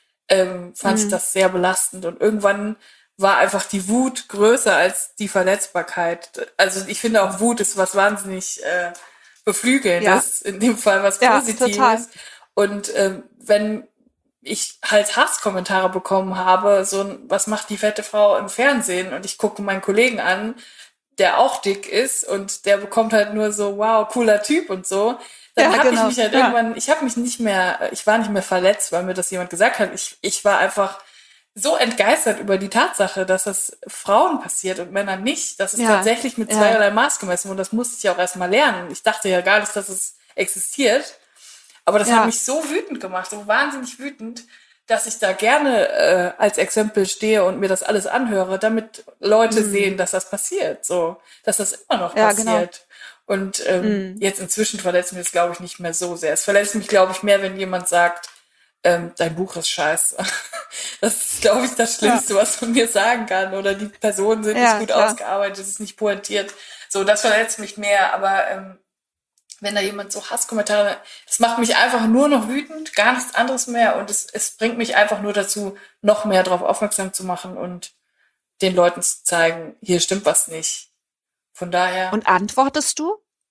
ähm, fand ich Mhm. das sehr belastend. Und irgendwann war einfach die Wut größer als die Verletzbarkeit. Also ich finde auch Wut ist was wahnsinnig äh, Beflügelndes, in dem Fall was Ja, Positives. total. Und ähm, wenn ich halt Hasskommentare bekommen habe, so ein, was macht die fette Frau im Fernsehen? Und ich gucke meinen Kollegen an, der auch dick ist und der bekommt halt nur so, wow, cooler Typ und so. Dann Ja, habe genau. ich mich halt Ja. irgendwann, ich habe mich nicht mehr, ich war nicht mehr verletzt, weil mir das jemand gesagt hat. Ich, ich war einfach so entgeistert über die Tatsache, dass das Frauen passiert und Männern nicht, dass es Ja. tatsächlich mit Ja. zweierlei Maß gemessen wurde. Das musste ich ja auch erstmal lernen. Ich dachte ja gar nicht, dass es existiert. Aber das Ja. hat mich so wütend gemacht, so wahnsinnig wütend, dass ich da gerne äh, als Exempel stehe und mir das alles anhöre, damit Leute Mhm. sehen, dass das passiert, so, dass das immer noch Ja, genau. passiert. Und ähm, Mhm. jetzt inzwischen verletzt mich das, glaube ich, nicht mehr so sehr. Es verletzt mich, glaube ich, mehr, wenn jemand sagt, ähm, dein Buch ist scheiße. Das ist, glaube ich, das Schlimmste, was man mir sagen kann. Oder die Personen sind Ja, nicht gut klar. ausgearbeitet, es ist nicht pointiert. So, das verletzt mich mehr. Aber ähm, wenn da jemand so Hasskommentare, das macht mich einfach nur noch wütend, gar nichts anderes mehr. Und es, es bringt mich einfach nur dazu, noch mehr darauf aufmerksam zu machen und den Leuten zu zeigen, hier stimmt was nicht. Von daher, Und antwortest du?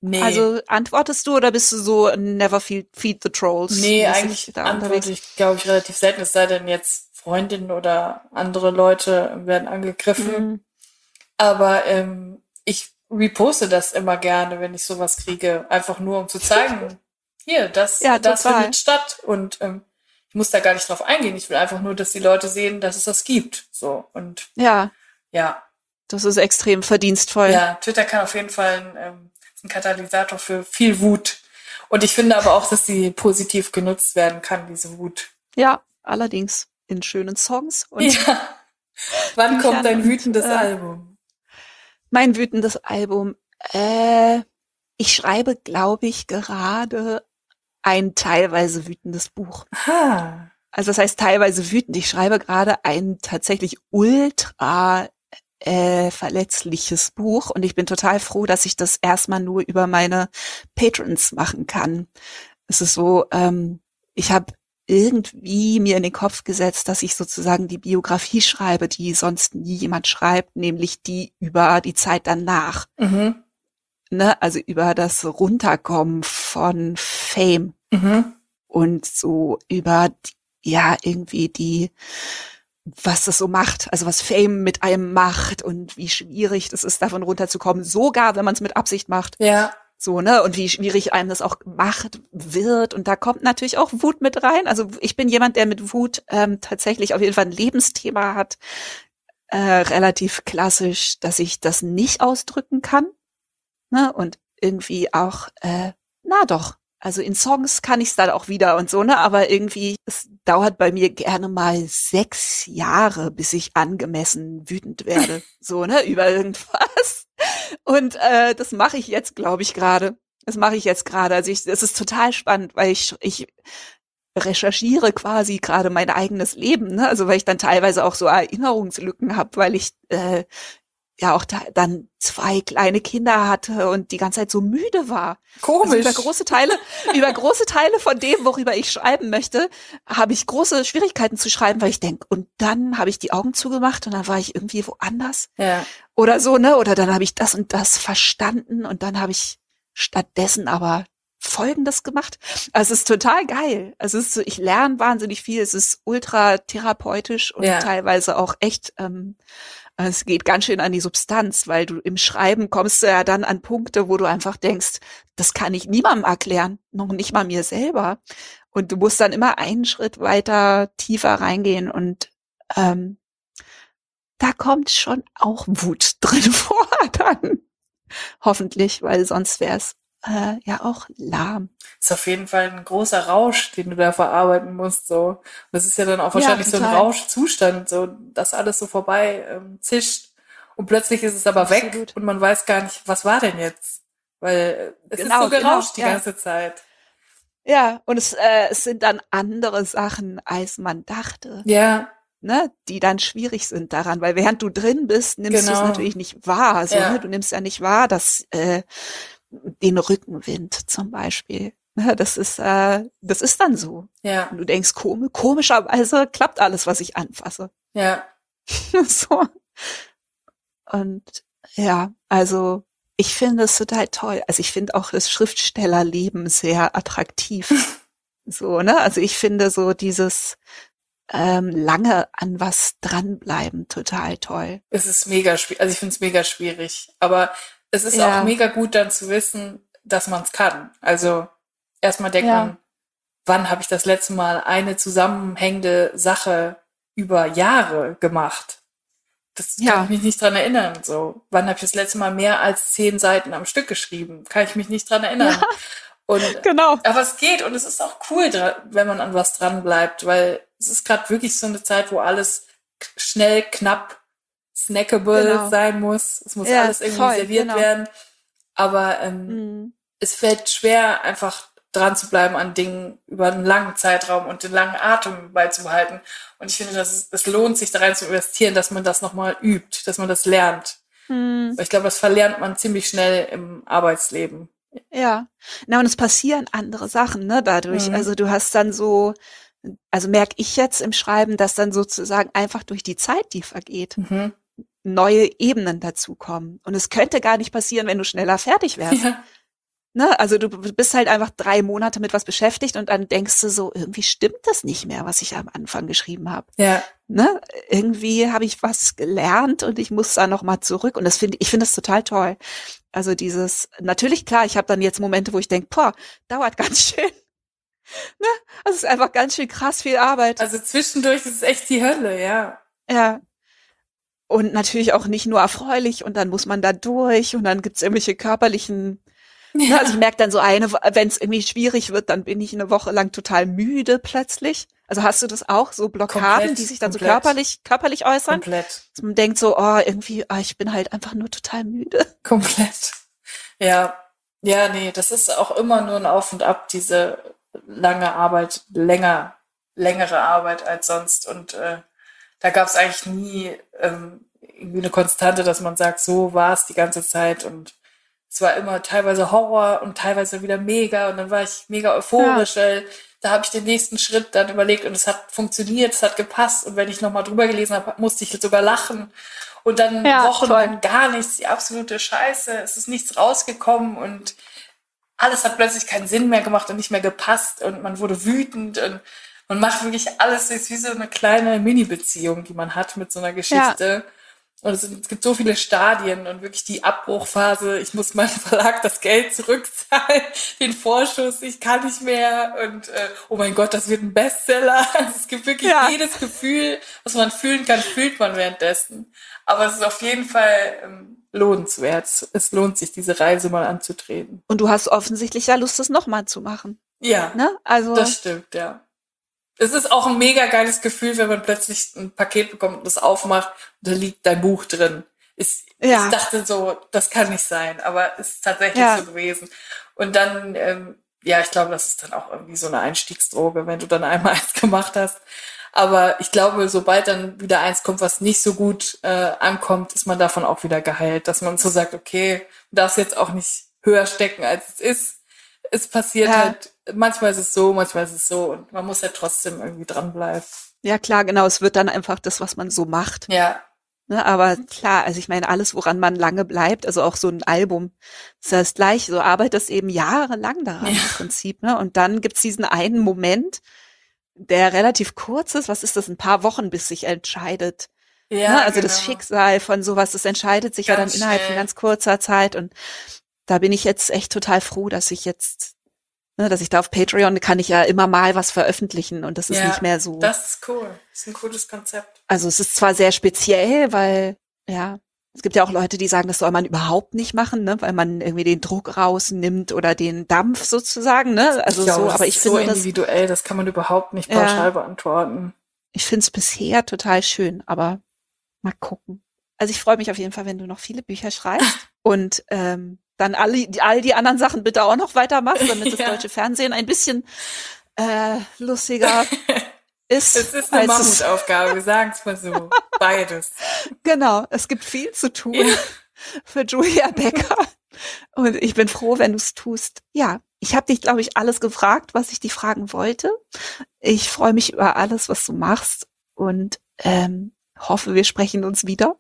Nee. Also antwortest du oder bist du so never feed, feed the trolls? Nee, mäßig eigentlich da antworte unterwegs? ich, glaube ich, relativ selten, es sei denn jetzt Freundinnen oder andere Leute werden angegriffen. Mhm. Aber ähm, ich reposte das immer gerne, wenn ich sowas kriege. Einfach nur, um zu zeigen, hier, das, Ja, das total. findet statt. Und ähm, ich muss da gar nicht drauf eingehen. Ich will einfach nur, dass die Leute sehen, dass es das gibt. So, und Ja, ja, das ist extrem verdienstvoll. ja, Twitter kann auf jeden Fall ein, ähm, ein Katalysator für viel Wut. Und ich finde aber auch, dass sie positiv genutzt werden kann, diese Wut. Ja, allerdings in schönen Songs und Ja. Wann kommt Büchern dein und wütendes äh, Album? mein wütendes Album. Äh, ich schreibe, glaube ich, gerade ein teilweise wütendes Buch. Aha. Also das heißt teilweise wütend. Ich schreibe gerade ein tatsächlich ultra äh, verletzliches Buch und ich bin total froh, dass ich das erstmal nur über meine Patrons machen kann. Es ist so, ähm, ich habe irgendwie mir in den Kopf gesetzt, dass ich sozusagen die Biografie schreibe, die sonst nie jemand schreibt, nämlich die über die Zeit danach. Mhm. Ne? Also über das Runterkommen von Fame Mhm. und so über die, ja irgendwie die, was das so macht, also was Fame mit einem macht und wie schwierig das ist, davon runterzukommen, sogar wenn man es mit Absicht macht. Ja. So, ne? Und wie schwierig einem das auch gemacht wird. Und da kommt natürlich auch Wut mit rein. Also ich bin jemand, der mit Wut ähm, tatsächlich auf jeden Fall ein Lebensthema hat. Äh, relativ klassisch, dass ich das nicht ausdrücken kann. Ne? Und irgendwie auch, äh, na doch. Also in Songs kann ich es dann auch wieder und so, ne? Aber irgendwie, es dauert bei mir gerne mal sechs Jahre, bis ich angemessen wütend werde. So, ne? Über irgendwas. Und äh, das mache ich jetzt, glaube ich, gerade. Das mache ich jetzt gerade. Also ich, es ist total spannend, weil ich ich recherchiere quasi gerade mein eigenes Leben, ne? Also weil ich dann teilweise auch so Erinnerungslücken habe, weil ich äh, ja auch da, dann zwei kleine Kinder hatte und die ganze Zeit so müde war. Komisch. Also über große Teile, über große Teile von dem, worüber ich schreiben möchte, habe ich große Schwierigkeiten zu schreiben, weil ich denke, und dann habe ich die Augen zugemacht und dann war ich irgendwie woanders. Ja. Oder so, ne? Oder dann habe ich das und das verstanden und dann habe ich stattdessen aber Folgendes gemacht. Also es ist total geil. Also es ist so, ich lerne wahnsinnig viel. Es ist ultra therapeutisch und Ja. teilweise auch echt, ähm, es geht ganz schön an die Substanz, weil du im Schreiben kommst du ja dann an Punkte, wo du einfach denkst, das kann ich niemandem erklären, noch nicht mal mir selber. Und du musst dann immer einen Schritt weiter tiefer reingehen und ähm, da kommt schon auch Wut drin vor dann. Hoffentlich, weil sonst wäre es äh, ja auch lahm. Ist auf jeden Fall ein großer Rausch, den du da verarbeiten musst. So, das ist ja dann auch wahrscheinlich Ja, so ein total. Rauschzustand, so dass alles so vorbei ähm, zischt und plötzlich ist es aber weg Absolut. und man weiß gar nicht, was war denn jetzt, weil äh, es Genau, ist so gerauscht genau, die ja. ganze Zeit. Ja, und es, äh, es sind dann andere Sachen, als man dachte, Ja, ne, die dann schwierig sind daran, weil während du drin bist, nimmst du es genau. natürlich nicht wahr, so, Ja. ne, du nimmst ja nicht wahr, dass äh, den Rückenwind zum Beispiel, ne, das ist, äh, das ist dann so. Ja, Und du denkst, komisch, komischerweise klappt alles, was ich anfasse. ja, So. Und ja, also ich finde es total toll. Also ich finde auch das Schriftstellerleben sehr attraktiv. So, ne? Also ich finde so dieses ähm, lange an was dranbleiben total toll. es ist mega schwierig. Also ich finde es mega schwierig, aber es ist Ja. auch mega gut dann zu wissen, dass man es kann. Also erstmal denkt Ja. man, wann habe ich das letzte Mal eine zusammenhängende Sache über Jahre gemacht? Das Ja. kann ich mich nicht dran erinnern. So, wann habe ich das letzte Mal mehr als zehn Seiten am Stück geschrieben? Kann ich mich nicht dran erinnern. Ja. Und Genau. aber es geht und es ist auch cool, dra- wenn man an was dran bleibt, weil es ist gerade wirklich so eine Zeit, wo alles k- schnell, knapp, snackable Genau. sein muss. Es muss Ja, alles irgendwie voll, serviert genau. werden. Aber ähm, Mhm. es fällt schwer, einfach dran zu bleiben an Dingen über einen langen Zeitraum und den langen Atem beizubehalten. Und ich finde, dass es, es lohnt sich da rein zu investieren, dass man das nochmal übt, dass man das lernt. Mhm. Weil ich glaube, das verlernt man ziemlich schnell im Arbeitsleben. Ja. Na, und es passieren andere Sachen, ne, dadurch. Mhm. Also du hast dann so, also merke ich jetzt im Schreiben, dass dann sozusagen einfach durch die Zeit, die vergeht, Mhm. neue Ebenen dazukommen. Und es könnte gar nicht passieren, wenn du schneller fertig wärst. Ja. Ne? Also du bist halt einfach drei Monate mit was beschäftigt und dann denkst du so, irgendwie stimmt das nicht mehr, was ich am Anfang geschrieben habe. Ja. Ne? Irgendwie habe ich was gelernt und ich muss da nochmal zurück. Und das finde ich finde das total toll. Also dieses, natürlich klar, ich habe dann jetzt Momente, wo ich denke, boah, dauert ganz schön. Ne? Also es ist einfach ganz schön krass viel Arbeit. Also zwischendurch ist es echt die Hölle, ja. Ja. Und natürlich auch nicht nur erfreulich und dann muss man da durch und dann gibt's irgendwelche körperlichen, Ja. ne? Also ich merke dann so eine, wenn es irgendwie schwierig wird, dann bin ich eine Woche lang total müde plötzlich. Also hast du das auch, so Blockaden, Komplett, die sich dann komplett. so körperlich körperlich äußern? Komplett. Dass man denkt so, oh, irgendwie, ah, ich bin halt einfach nur total müde. Komplett. Ja. Ja, nee, das ist auch immer nur ein Auf und Ab, diese lange Arbeit, länger, längere Arbeit als sonst. Und äh, da gab es eigentlich nie ähm, irgendwie eine Konstante, dass man sagt, so war es die ganze Zeit. Und es war immer teilweise Horror und teilweise wieder mega. Und dann war ich mega euphorisch, Ja. weil da habe ich den nächsten Schritt dann überlegt und es hat funktioniert, es hat gepasst. Und wenn ich nochmal drüber gelesen habe, musste ich sogar lachen. Und dann Ja, wochenlang gar nichts, die absolute Scheiße. Es ist nichts rausgekommen und alles hat plötzlich keinen Sinn mehr gemacht und nicht mehr gepasst und man wurde wütend und man macht wirklich alles, es ist wie so eine kleine Mini-Beziehung, die man hat mit so einer Geschichte. Und es, sind, es gibt so viele Stadien und wirklich die Abbruchphase, ich muss meinem Verlag das Geld zurückzahlen, den Vorschuss, ich kann nicht mehr und äh, oh mein Gott, das wird ein Bestseller. Also es gibt wirklich Ja. jedes Gefühl, was man fühlen kann, fühlt man währenddessen. Aber es ist auf jeden Fall ähm, lohnenswert. Es lohnt sich, diese Reise mal anzutreten. Und du hast offensichtlich ja Lust, das nochmal zu machen. Ja, Ne? Also das stimmt, ja. Es ist auch ein mega geiles Gefühl, wenn man plötzlich ein Paket bekommt und das aufmacht und da liegt dein Buch drin. Ich, Ja. ich dachte so, das kann nicht sein, aber es ist tatsächlich Ja. so gewesen. Und dann, ähm, ja, ich glaube, das ist dann auch irgendwie so eine Einstiegsdroge, wenn du dann einmal eins gemacht hast. Aber ich glaube, sobald dann wieder eins kommt, was nicht so gut äh, ankommt, ist man davon auch wieder geheilt, dass man so sagt, okay, du darfst jetzt auch nicht höher stecken, als es ist. Es passiert Ja. halt, manchmal ist es so, manchmal ist es so und man muss halt trotzdem irgendwie dranbleiben. ja klar, genau, es wird dann einfach das, was man so macht. Ja, Ne? Aber klar, also ich meine, alles, woran man lange bleibt, also auch so ein Album, ist das gleich, so arbeitest eben jahrelang daran Ja. im Prinzip. Ne? Und dann gibt's diesen einen Moment, der relativ kurz ist, was ist das, ein paar Wochen, bis sich entscheidet. ja, Ne? Also genau. das Schicksal von sowas, das entscheidet sich ja dann Ganz innerhalb von schnell. ganz kurzer Zeit. Und da bin ich jetzt echt total froh, dass ich jetzt, ne, dass ich da auf Patreon kann ich ja immer mal was veröffentlichen und das ist Ja, nicht mehr so. Das ist cool. Das ist ein cooles Konzept. Also es ist zwar sehr speziell, weil, ja, es gibt ja auch Leute, die sagen, das soll man überhaupt nicht machen, ne, weil man irgendwie den Druck rausnimmt oder den Dampf sozusagen, ne, also ich glaube, so, das aber ich ist so finde das, individuell, das kann man überhaupt nicht Ja. pauschal beantworten. ich finde es bisher total schön, aber mal gucken. Also ich freue mich auf jeden Fall, wenn du noch viele Bücher schreibst und ähm, dann alle, all die anderen Sachen bitte auch noch weitermachst, damit das Ja. deutsche Fernsehen ein bisschen äh, lustiger ist. Es ist eine als es- Mammutaufgabe, wir sagen es mal so. Beides. Genau, es gibt viel zu tun Ja. für Julia Becker. Und ich bin froh, wenn du es tust. Ja, ich habe dich, glaube ich, alles gefragt, was ich dich fragen wollte. Ich freue mich über alles, was du machst und ähm, hoffe, wir sprechen uns wieder.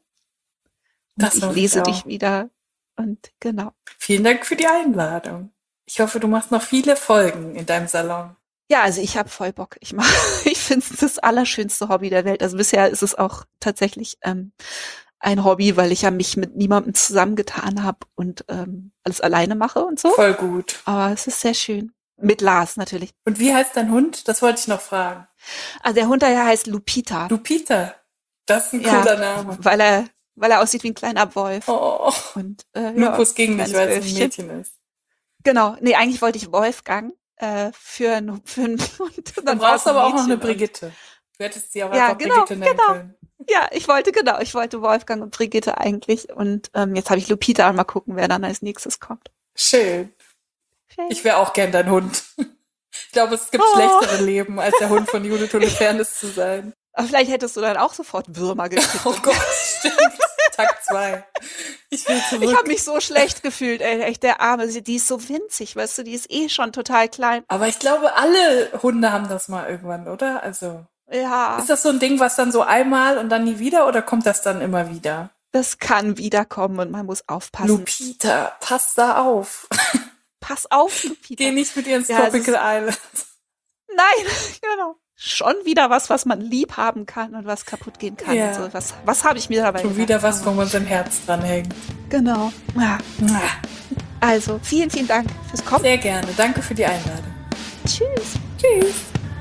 Und Das ich hoffe ich lese auch. dich wieder. Und genau. Vielen Dank für die Einladung. Ich hoffe, du machst noch viele Folgen in deinem Salon. Ja, also ich habe voll Bock. Ich mach, ich finde es das allerschönste Hobby der Welt. Also bisher ist es auch tatsächlich ähm, ein Hobby, weil ich ja mich mit niemandem zusammengetan habe und ähm, alles alleine mache und so. Voll gut. Aber es ist sehr schön. Mit Lars natürlich. Und wie heißt dein Hund? Das wollte ich noch fragen. Also der Hund daher heißt Lupita, Lupita. Das ist ein Ja. cooler Name. weil er, weil er aussieht wie ein kleiner Wolf. Oh, Und äh, ja, Lupus ging nicht, kleines weil es ein Wölfchen. Mädchen ist. Genau. Nee, eigentlich wollte ich Wolfgang äh, für einen für einen Hund. Dann brauchst du aber auch noch eine Brigitte. Du hättest sie auch Ja, einfach genau, Brigitte nennen genau. können. Ja, ich wollte, genau, ich wollte Wolfgang und Brigitte eigentlich. Und ähm, jetzt habe ich Lupita und mal gucken, wer dann als nächstes kommt. Schön. Okay. Ich wäre auch gern dein Hund. Ich glaube, es gibt Oh. schlechtere Leben, als der Hund von Judith Holofernes zu sein. Aber vielleicht hättest du dann auch sofort Würmer gekriegt. Oh Gott, stimmt. Tag zwei. Ich will zurück. Ich habe mich so schlecht gefühlt, ey, echt der Arme. Sie- Die ist so winzig, weißt du, die ist eh schon total klein. Aber ich glaube, alle Hunde haben das mal irgendwann, oder? Also, Ja, ist das so ein Ding, was dann so einmal und dann nie wieder, oder kommt das dann immer wieder? das kann wiederkommen und man muss aufpassen. Lupita, pass da auf. pass auf, Lupita. Geh nicht mit ihr ins Ja, es Tropical ist- Island. Nein, genau. Schon wieder was, was man lieb haben kann und was kaputt gehen kann. Ja. Und so. Was, was habe ich mir dabei Schon gedacht? wieder was, wo man sein Herz dran hängt. Genau. Ja. Also, vielen, vielen Dank fürs Kommen. Sehr gerne. Danke für die Einladung. Tschüss. Tschüss.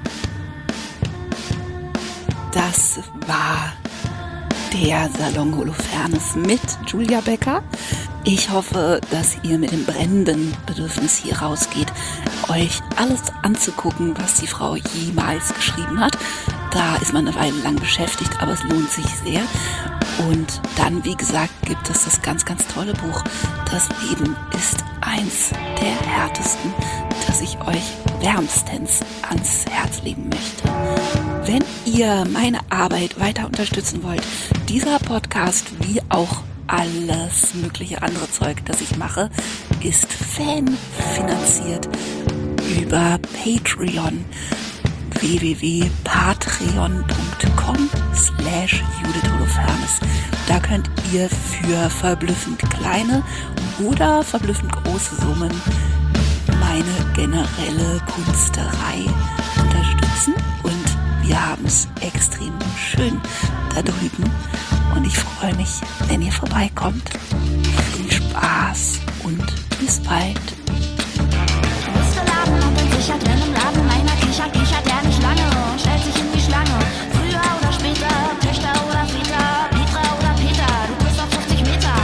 Das war der Salon Holofernes mit Julia Becker. Ich hoffe, dass ihr mit dem brennenden Bedürfnis hier rausgeht, euch alles anzugucken, was die Frau jemals geschrieben hat. Da ist man eine Weile lang beschäftigt, aber es lohnt sich sehr. Und dann, wie gesagt, gibt es das ganz, ganz tolle Buch. Das Leben ist eins der härtesten, das ich euch wärmstens ans Herz legen möchte. Wenn ihr meine Arbeit weiter unterstützen wollt, dieser Podcast wie auch alles mögliche andere Zeug, das ich mache, ist fanfinanziert über Patreon. w w w punkt patreon punkt com slash Judith Holofernes. Da könnt ihr für verblüffend kleine oder verblüffend große Summen meine generelle Kunsterei unterstützen. Und wir haben es extrem schön da drüben. Und ich freue mich, wenn ihr vorbeikommt. Viel Spaß und bis bald. Du bist geladen und entsichert, wenn im Laden einer kichert, kichert er nicht lange und stellt sich in die Schlange. Früher oder später, Töchter oder Väter, Petra oder Peter, du bist auf fünfzig Meter.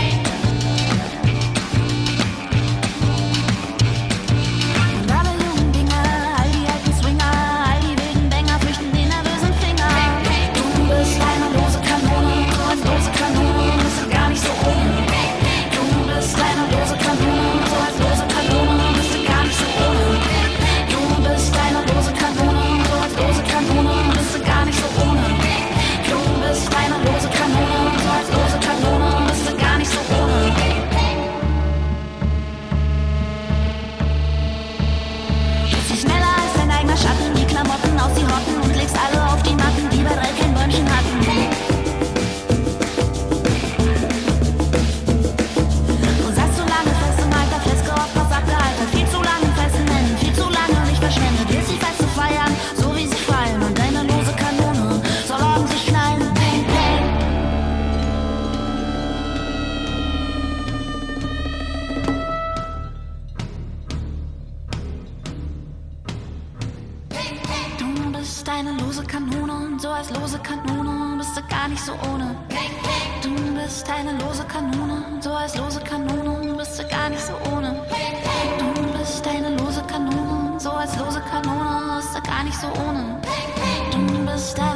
Und alle jungen Dinger, all die alten Swinger, all die wilden Banger flüchten den nervösen Finger. Du bist eine lose Kanone, so als lose Kanone, bist du gar nicht so ohne. Du bist eine lose Kanone, so als lose Kanone, bist du gar nicht so ohne. Du bist eine lose Kanone, so als lose Kanone, bist du gar nicht so ohne. Du bist eine lose Kanone, so als lose Kanone, bist du gar nicht so ohne. Bist du schneller als dein eigener Schatten, die Klamotten aus die Rotten und legst alle auf die Matten, die bei drei kein Bäumchen hatten. Du saßt so lange fest im Alter, festgehockt, was abgehalten. Viel zu lange in festen Händen, viel zu lange nicht verschwendet. Willst die Feste feiern, so wie sie fallen. Und deine lose Kanone soll ordentlich knallen. Bang, bang. Du bist eine lose Kanone und so als lose Kanone bist du gar nicht so ohne. Du bist eine lose Kanone und so als lose Kanone bist du gar nicht so ohne. Du bist eine lose Kanone und so als lose Kanone bist du gar nicht so ohne. Du bist eine